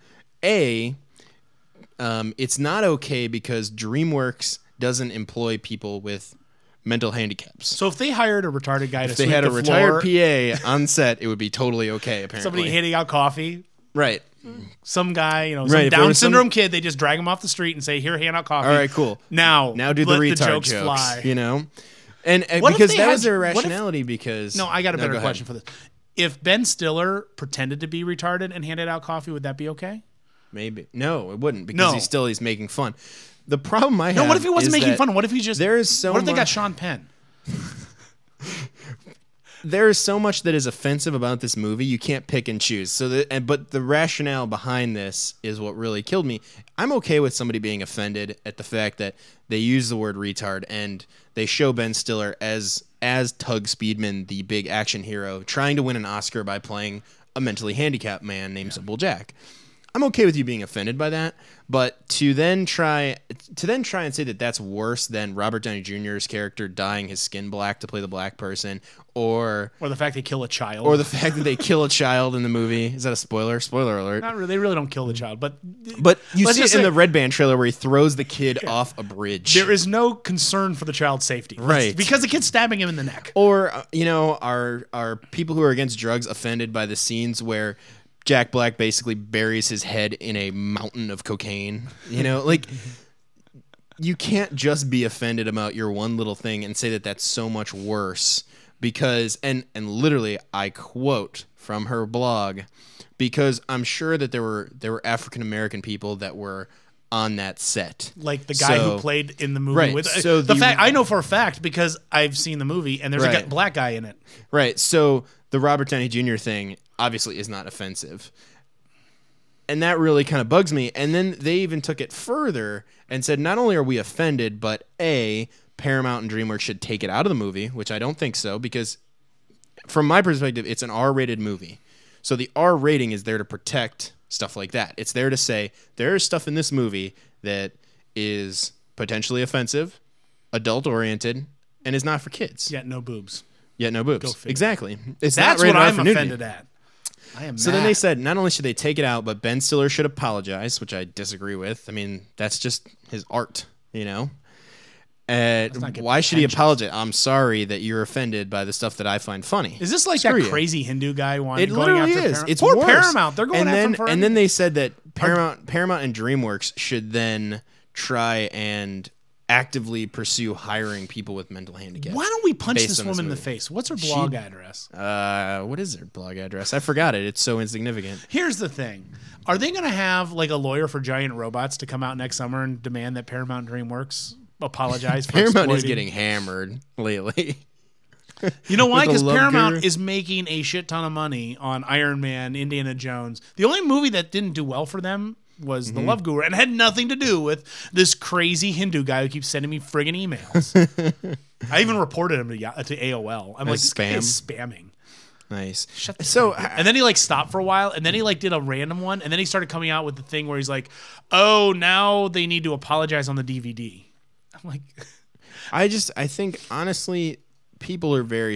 it's not okay because DreamWorks doesn't employ people with mental handicaps. So if they hired a retarded guy if they had a retired PA on set, it would be totally okay, apparently. Somebody handing out coffee. Right. Some guy, some Down syndrome kid, they just drag him off the street and say, here, hand out coffee. All right, cool. Now do the retard jokes fly. You know? And because that was their rationality No, I got a better question for this. If Ben Stiller pretended to be retarded and handed out coffee, would that be okay? Maybe. No, it wouldn't because he's making fun. The problem I have. No, what if he wasn't making fun? What if he just? There is so. What if they got Sean Penn? There is so much that is offensive about this movie. You can't pick and choose. But the rationale behind this is what really killed me. I'm okay with somebody being offended at the fact that they use the word retard and they show Ben Stiller as Tug Speedman, the big action hero, trying to win an Oscar by playing a mentally handicapped man named Simple Jack. I'm okay with you being offended by that, but to then try and say that that's worse than Robert Downey Jr.'s character dyeing his skin black to play the black person, or the fact they kill a child, or the fact that they kill a child in the movie. Is that a spoiler? Spoiler alert. Not really. They really don't kill the child, but you see it in the Red Band trailer where he throws the kid off a bridge. There is no concern for the child's safety, right? Because the kid's stabbing him in the neck. Or are people who are against drugs offended by the scenes where Jack Black basically buries his head in a mountain of cocaine? You can't just be offended about your one little thing and say that that's so much worse because, and literally I quote from her blog, because I'm sure that there were African American people that were on that set, like the guy who played in the movie. Right. With so the fact I know for a fact because I've seen the movie and there's a black guy in it. Right. So the Robert Downey Jr. thing obviously is not offensive. And that really kind of bugs me. And then they even took it further and said, not only are we offended, but Paramount and DreamWorks should take it out of the movie, which I don't think so, because from my perspective, it's an R-rated movie. So the R rating is there to protect stuff like that. It's there to say, there is stuff in this movie that is potentially offensive, adult-oriented, and is not for kids. Yet no boobs. Yet no boobs. Go figure. Exactly. It's That's not what rated R I'm for nudity. offended at. I am So mad. then they said not only should they take it out, but Ben Stiller should apologize, which I disagree with. I mean, that's just his art, you know? not good Why should he intentions. apologize? I'm sorry that you're offended by the stuff that I find funny. Is this like Screw that you. crazy Hindu guy It going literally after is. Paramount? It's Poor worse. Paramount. They're going and after then, him for and then everything. they said that Paramount and DreamWorks should then try and actively pursue hiring people with mental handicaps. Why don't we punch based this on woman in the movie. face? What's her blog address? What is their blog address? I forgot it. It's so insignificant. Here's the thing. Are they going to have like a lawyer for giant robots to come out next summer and demand that Paramount and DreamWorks apologize for Paramount is exploiting- getting hammered lately. You know why? With the Because love Paramount guru. is making a shit ton of money on Iron Man, Indiana Jones. The only movie that didn't do well for them was Mm-hmm. The Love Guru, and had nothing to do with this crazy Hindu guy who keeps sending me friggin' emails. I even reported him to AOL. I'm like, this guy is spamming. Nice. Shut the So fuck up. And then he like stopped for a while, and then he like did a random one, and then he started coming out with the thing where he's like, "Oh, now they need to apologize on the DVD." I'm like, I think honestly, people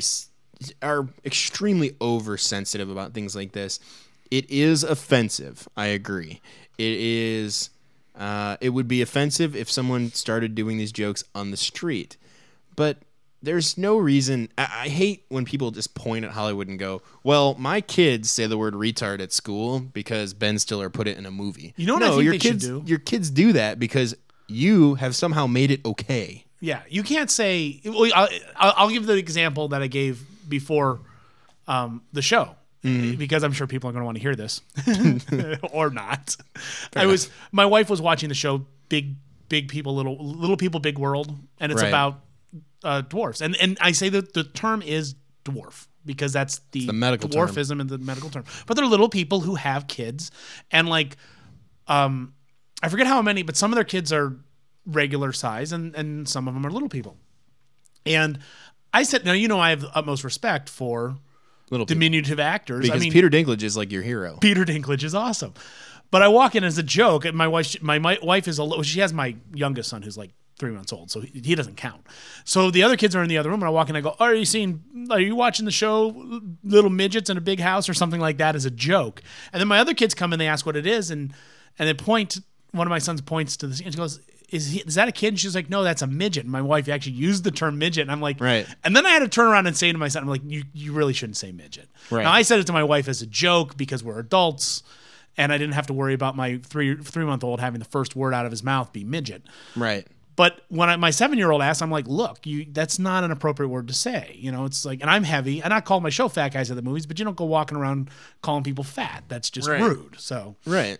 are extremely oversensitive about things like this. It is offensive. I agree. It is. It would be offensive if someone started doing these jokes on the street, but there's no reason. I hate when people just point at Hollywood and go, "Well, my kids say the word retard at school because Ben Stiller put it in a movie." You know what I think your they should kids, do? Your kids do that because you have somehow made it okay. yeah, you can't say. Well, I'll give the example that I gave before the show. Because I'm sure people are going to want to hear this or not. My wife was watching the show Big People, Little People, Big World, and it's Right. about dwarfs. And I say that the term is dwarf because that's the medical term. dwarfism and the medical term. But they're little people who have kids, and like I forget how many, but some of their kids are regular size, and some of them are little people. And I said, now I have the utmost respect for Little people. diminutive actors. Because I mean, Peter Dinklage is like your hero. Peter Dinklage is awesome. But I walk in as a joke, and my wife is she has my youngest son who's like 3 months old, so he doesn't count. So the other kids are in the other room, and I walk in and I go, are you watching the show Little Midgets in a Big House or something like that as a joke? And then my other kids come and they ask what it is, and they point, one of my sons points to the, and she goes, is that a kid? And she's like, no, that's a midget. And my wife actually used the term midget. And I'm like, Right. And then I had to turn around and say to my son, I'm like, you really shouldn't say midget. Right. Now I said it to my wife as a joke because we're adults, and I didn't have to worry about my 3-month-old having the first word out of his mouth be midget. Right. But when my 7-year-old asked, I'm like, look, that's not an appropriate word to say. It's like, and I'm heavy, and I call my show fat guys at the movies, but you don't go walking around calling people fat. That's just Right. rude. So, Right.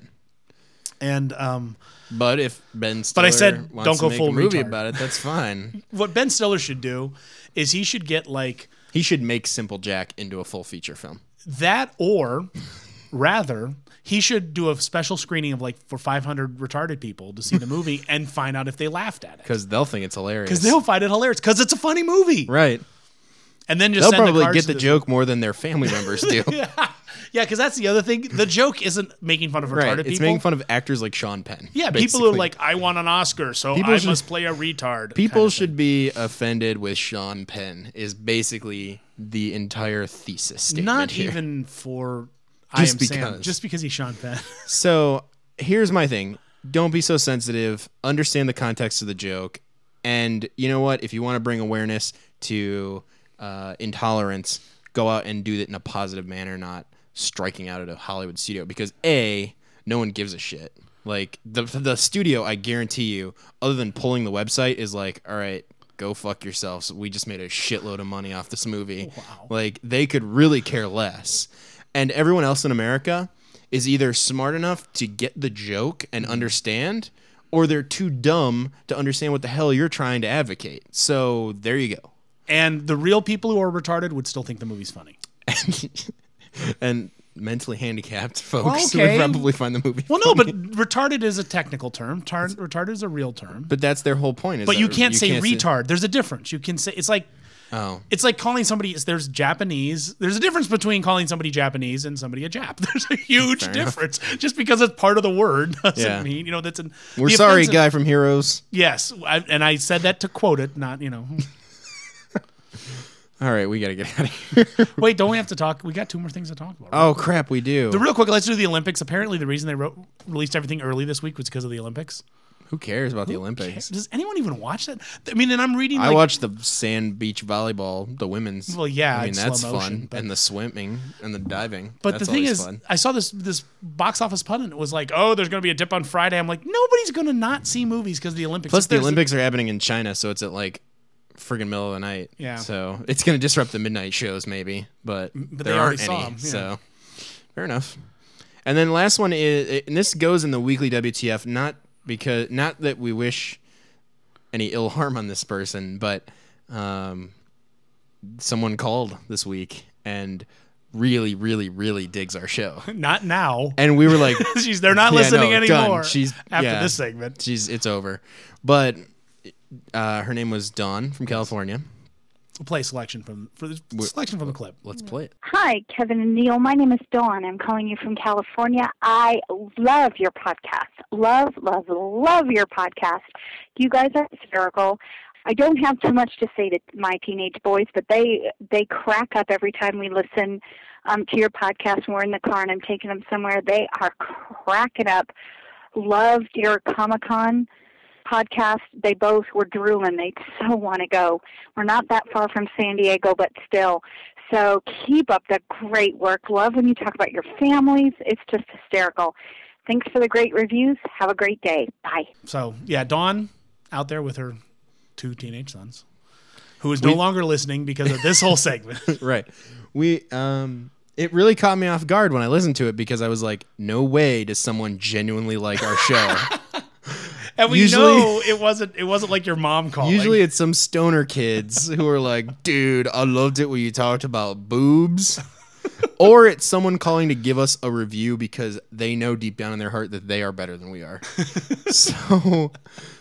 and But if Ben Stiller But I said, wants don't to go make full a movie retard. about it, that's fine. what Ben Stiller should do is he should get like He should make Simple Jack into a full feature film. that, or rather, he should do a special screening of like for 500 retarded people to see the movie and find out if they laughed at it. Because they'll think it's hilarious. Because they'll find it hilarious because it's a funny movie. Right. And then just They'll send probably cards get to the this- joke more than their family members do. Yeah, because that's the other thing. The joke isn't making fun of retarded Right. people. It's making fun of actors like Sean Penn. Yeah, people who are like, I want an Oscar, so People I should- must play a retard. People kind of should be offended with Sean Penn is basically the entire thesis thing. statement Not here. even for Just I Am Sam, because. just because he's Sean Penn. So here's my thing. Don't be so sensitive. Understand the context of the joke. And you know what? If you want to bring awareness to intolerance, go out and do it in a positive manner, not striking out at a Hollywood studio. Because A, no one gives a shit. Like the studio, I guarantee you, other than pulling the website, is like, all right, go fuck yourselves. We just made a shitload of money off this movie. Wow. Like they could really care less. And everyone else in America is either smart enough to get the joke and understand, or they're too dumb to understand what the hell you're trying to advocate. So there you go. And the real people who are retarded would still think the movie's funny. And mentally handicapped folks Okay. would probably find the movie Well, no, funny. but retarded is a technical term. Retarded is a real term. But that's their whole point. Is But that you can't say retard. There's a difference. You can say it's like calling somebody. There's Japanese. There's a difference between calling somebody Japanese and somebody a Jap. There's a huge Fair enough. difference. Just because it's part of the word doesn't Yeah. mean that's an. We're the sorry, offensive- guy from Heroes. Yes, and I said that to quote it, not All right, we got to get out of here. Wait, don't we have to talk? We got 2 more things to talk about. Oh, crap, we do. Real quick, let's do the Olympics. Apparently, the reason they released everything early this week was because of the Olympics. Who cares about the Olympics? Does anyone even watch that? I mean, and I'm reading. I watched the sand beach volleyball, the women's. Well, yeah, I mean it's that's slow fun, motion, but- and the swimming and the diving. But That's the thing always is, fun. I saw this box office pundit was like, "Oh, there's going to be a dip on Friday." I'm like, nobody's going to not see movies because of the Olympics. Plus, If the there's- Olympics are happening in China, so it's at like friggin' middle of the night. Yeah. So it's going to disrupt the midnight shows, maybe, but they there already aren't saw any. 'em, yeah. So fair enough. And then last one is, and this goes in the weekly WTF, not that we wish any ill harm on this person, but someone called this week and really, really, really digs our show. not now. And we were like, They're not listening no, done. anymore. She's after this segment. It's over. But her name was Dawn from California. We'll play a selection from the clip. Let's play it. Hi, Kevin and Neil. My name is Dawn. I'm calling you from California. I love your podcast. Love, love, love your podcast. You guys are hysterical. I don't have too much to say to my teenage boys, but they crack up every time we listen to your podcast when we're in the car and I'm taking them somewhere. They are cracking up. Loved your Comic-Con podcast. They both were drooling. They so want to go. We're not that far from San Diego, but still. So keep up the great work. Love when you talk about your families. It's just hysterical. Thanks for the great reviews. Have a great day. Bye. So, yeah, Dawn out there with her 2 teenage sons, who is no longer listening because of this whole segment. Right. It really caught me off guard when I listened to it because I was like, no way does someone genuinely like our show. And we know it wasn't like your mom calling. Usually it's some stoner kids who are like, dude, I loved it when you talked about boobs. Or it's someone calling to give us a review because they know deep down in their heart that they are better than we are. So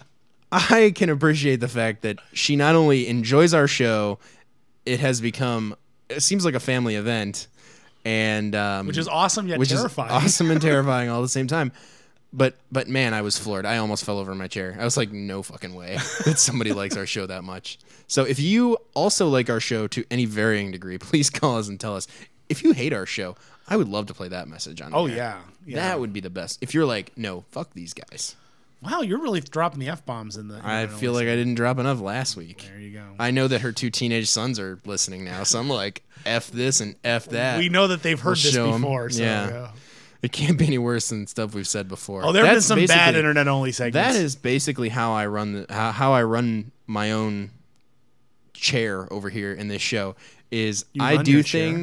I can appreciate the fact that she not only enjoys our show, it seems like a family event. And which is awesome yet terrifying. Awesome and terrifying all at the same time. But man, I was floored. I almost fell over in my chair. I was like, no fucking way that somebody likes our show that much. So if you also like our show to any varying degree, please call us and tell us. If you hate our show, I would love to play that message on. Oh, air. yeah. That would be the best. If you're like, no, fuck these guys. Wow, you're really dropping the F-bombs in the... I feel like I didn't drop enough last week. There you go. I know that her 2 teenage sons are listening now, so I'm like, F this and F that. We know that they've heard this show 'em. before. So, yeah. It can't be any worse than stuff we've said before. Oh, there have been some bad internet-only segments. That is basically how I run how I run my own chair over here in this show. I do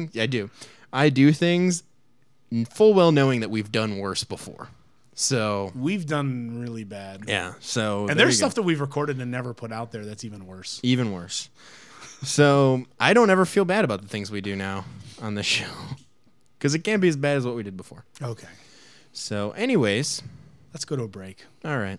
things full well knowing that we've done worse before. So we've done really bad. Yeah. So and there's stuff that we've recorded and never put out there that's even worse. Even worse. So I don't ever feel bad about the things we do now on this show. Because it can't be as bad as what we did before. Okay. So, anyways. Let's go to a break. All right.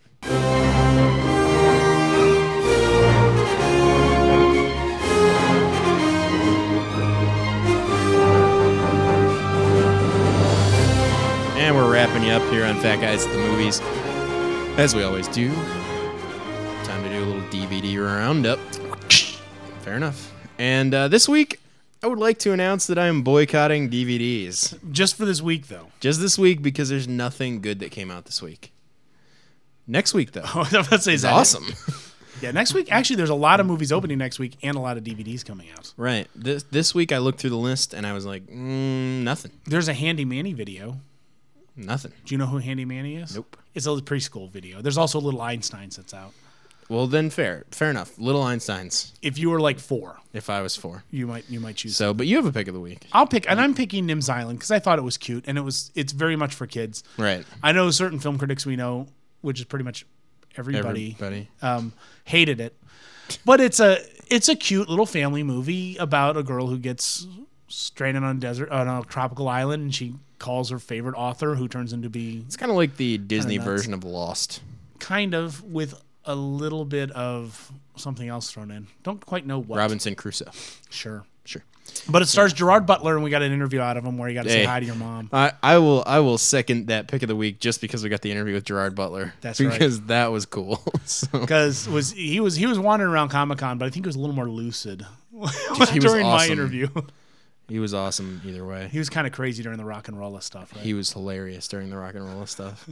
And we're wrapping you up here on Fat Guys at the Movies. As we always do. Time to do a little DVD roundup. Fair enough. And this week, I would like to announce that I am boycotting DVDs. Just for this week, though. Just this week, because there's nothing good that came out this week. Next week, though. I was about to say, is awesome. Yeah, next week, actually, there's a lot of movies opening next week and a lot of DVDs coming out. Right. This week, I looked through the list, and I was like, nothing. There's a Handy Manny video. Nothing. Do you know who Handy Manny is? Nope. It's a preschool video. There's also Little Einsteins that's out. Well, then fair enough. Little Einsteins. If you were like 4. If I was 4. You might choose. So, but you have a pick of the week. I'm picking Nim's Island because I thought it was cute and it's very much for kids. Right. I know certain film critics we know, which is pretty much everybody. Hated it. But it's a cute little family movie about a girl who gets stranded on a tropical island, and she calls her favorite author, who turns into be. It's kind of like the Disney version of Lost. Kind of, with a little bit of something else thrown in. Don't quite know what. Robinson Crusoe. Sure. But it stars Gerard Butler, and we got an interview out of him where he got to say hi to your mom. I will second that pick of the week just because we got the interview with Gerard Butler. That's right. Because that was cool. Because he was wandering around Comic-Con, but I think he was a little more lucid He was during my awesome. interview. He was awesome either way. He was kind of crazy during the rock and roll stuff, right? He was hilarious during the rock and roll stuff.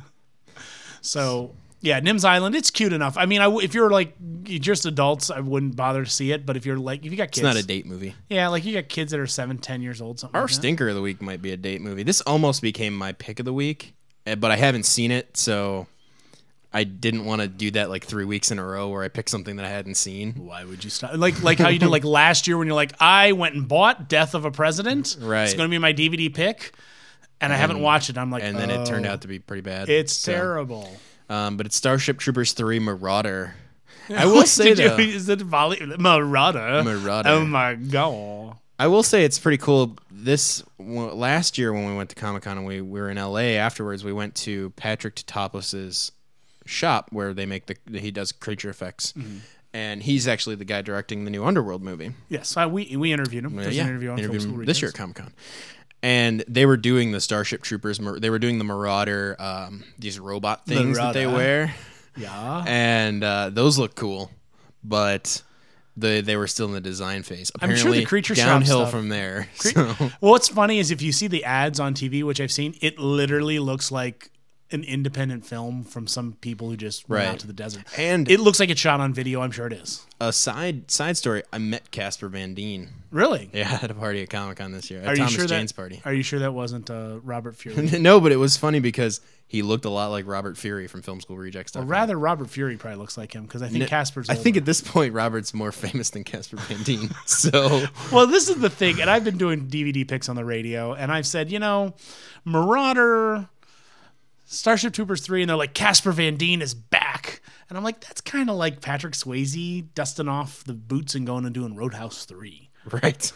So yeah, Nim's Island, it's cute enough. I mean, if you're like just adults, I wouldn't bother to see it. But if you're like, if you got kids, It's not a date movie. Yeah, like you got kids that are 7, 10 years old, something. Our like that. stinker of the week might be a date movie. This almost became my pick of the week, but I haven't seen it, so I didn't want to do that like 3 weeks in a row where I pick something that I hadn't seen. Why would you stop? Like how you did like last year when you're like, I went and bought Death of a President. Right. It's going to be my DVD pick, and I haven't watched it. I'm like, and then it turned out to be pretty bad. It's So, terrible. but it's Starship Troopers 3 Marauder. I will say though, is it Marauder? Marauder. Oh my god. I will say it's pretty cool. Last year when we went to Comic-Con and we were in LA afterwards, we went to Patrick Totopoulos' shop where they make he does creature effects. Mm-hmm. And he's actually the guy directing the new Underworld movie. Yes, we interviewed him. There's an interview on Film School this year at Comic-Con. And they were doing the Starship Troopers. They were doing the Marauder, these robot things that they wear. Yeah. And those look cool, but they were still in the design phase. Apparently, I'm sure the creature shop downhill stuff- from there. Well, what's funny is if you see the ads on TV, which I've seen, it literally looks like an independent film from some people who just went Right. out to the desert. And it looks like it's shot on video. I'm sure it is. a side story, I met Casper Van Dien. Really? Yeah, at a party at Comic-Con this year. At Are you Thomas sure Jane's that? party. Are you sure that wasn't Robert Fury? No, but it was funny because he looked a lot like Robert Fury from Film School Reject stuff. Or rather, Robert Fury probably looks like him because I think Casper's. I think older. at this point, Robert's more famous than Casper Van Dien. So, Well, this is the thing, and I've been doing DVD picks on the radio, and I've said, Marauder, Starship Troopers 3, and they're like, Casper Van Dien is back. And I'm like, that's kind of like Patrick Swayze dusting off the boots and going and doing Roadhouse 3. right.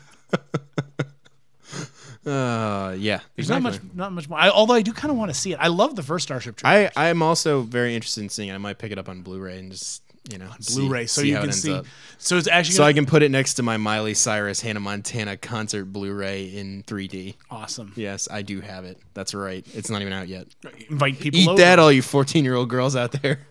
Yeah. There's exactly. not much more. Although I do kind of want to see it. I love the first Starship Troopers. I'm also very interested in seeing it. I might pick it up on Blu-ray and just, Blu-ray, so see you how it can ends see. up. So it's actually So I can put it next to my Miley Cyrus Hannah Montana concert Blu-ray in 3D. awesome. Yes, I do have it. That's right. It's not even out yet. Invite people Eat over. that, all you 14-year-old girls out there.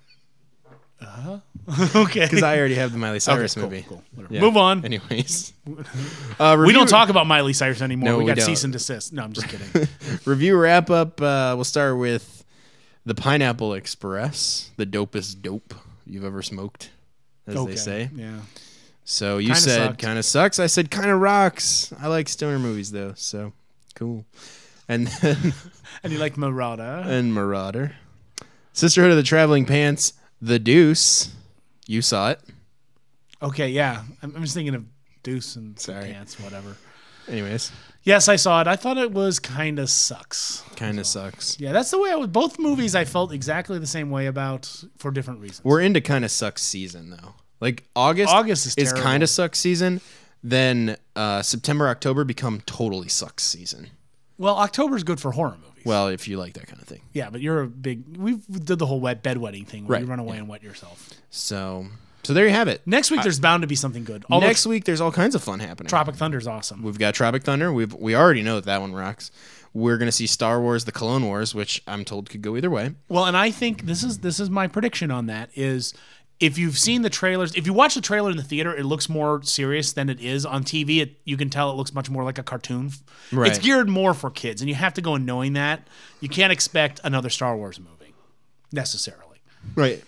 Okay. Because I already have the Miley Cyrus cool, movie. cool. Yeah. Move on. Anyways. We Review- don't talk about Miley Cyrus anymore. No, we we got don't. cease and desist. No, I'm just kidding. Review wrap-up. We'll start with the Pineapple Express, the dopest dope you've ever smoked, as they say. Yeah. So you Kinda said sucked. kind of sucks. I said kind of rocks. I like stoner movies though, so cool. And then And you like Marauder. and Marauder, Sisterhood of the Traveling Pants, The Deuce. You saw it. Okay, yeah. I'm just thinking of Deuce and Sorry. Pants, whatever. Anyways, Yes, I saw it. I thought it was kind of sucks. kind of sucks. Yeah, that's the way I was. Both movies I felt exactly the same way about for different reasons. We're into kind of sucks season though. Like August is terrible. kind of sucks season. Then September, October become totally sucks season. Well, October's good for horror movies. Well, if you like that kind of thing. Yeah, but you're a big. We did the whole bedwetting thing where Right, you run away yeah. and wet yourself. So there you have it. Next week, there's bound to be something good. Although Next week, there's all kinds of fun happening. Tropic Thunder's awesome. We've got Tropic Thunder. We already know that one rocks. We're gonna see Star Wars: The Clone Wars, which I'm told could go either way. Well, and I think this is my prediction on that is if you've seen the trailers, if you watch the trailer in the theater, it looks more serious than it is on TV. You can tell it looks much more like a cartoon. Right. It's geared more for kids, and you have to go in knowing that. You can't expect another Star Wars movie necessarily. Right.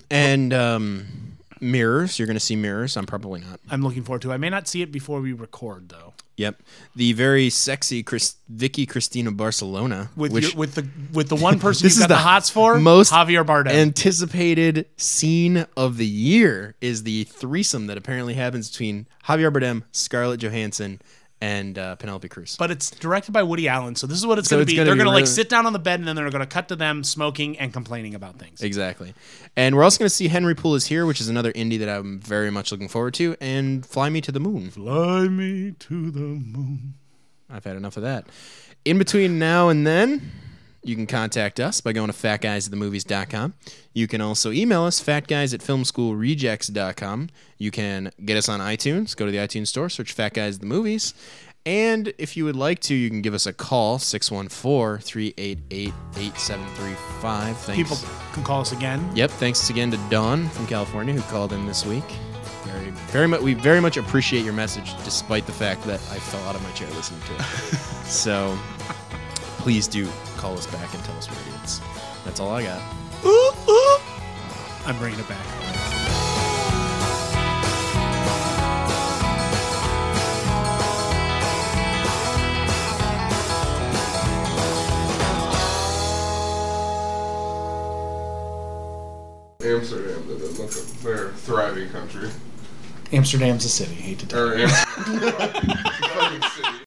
And Mirrors. You're gonna see Mirrors. I'm probably not. I'm looking forward to it. I may not see it before we record though. Yep. The very sexy Vicky Cristina Barcelona, With which with the one person This you've is got the the hots for, most Javier Bardem. anticipated scene of the year is the threesome that apparently happens between Javier Bardem, Scarlett Johansson, and Penelope Cruz. But it's directed by Woody Allen, so this is what it's So going to it's be. gonna They're be going to like really- sit down on the bed, and then they're going to cut to them smoking and complaining about things. Exactly. And we're also going to see Henry Poole Is Here, which is another indie that I'm very much looking forward to, and Fly Me to the Moon. Fly me to the moon. I've had enough of that. In between now and then, you can contact us by going to fatguysatthemovies.com. You can also email us, fatguys@filmschoolrejects.com. You can get us on iTunes. Go to the iTunes store, search Fat Guys the Movies. And if you would like to, you can give us a call, 614-388-8735. Thanks. People can call us again. Yep, thanks again to Dawn from California who called in this week. We very much appreciate your message, despite the fact that I fell out of my chair listening to it. So please do call us back and tell us what it is. That's all I got. I'm bringing it back. Amsterdam, they're a thriving country. Amsterdam's a city. Hate to tell you. Fucking city.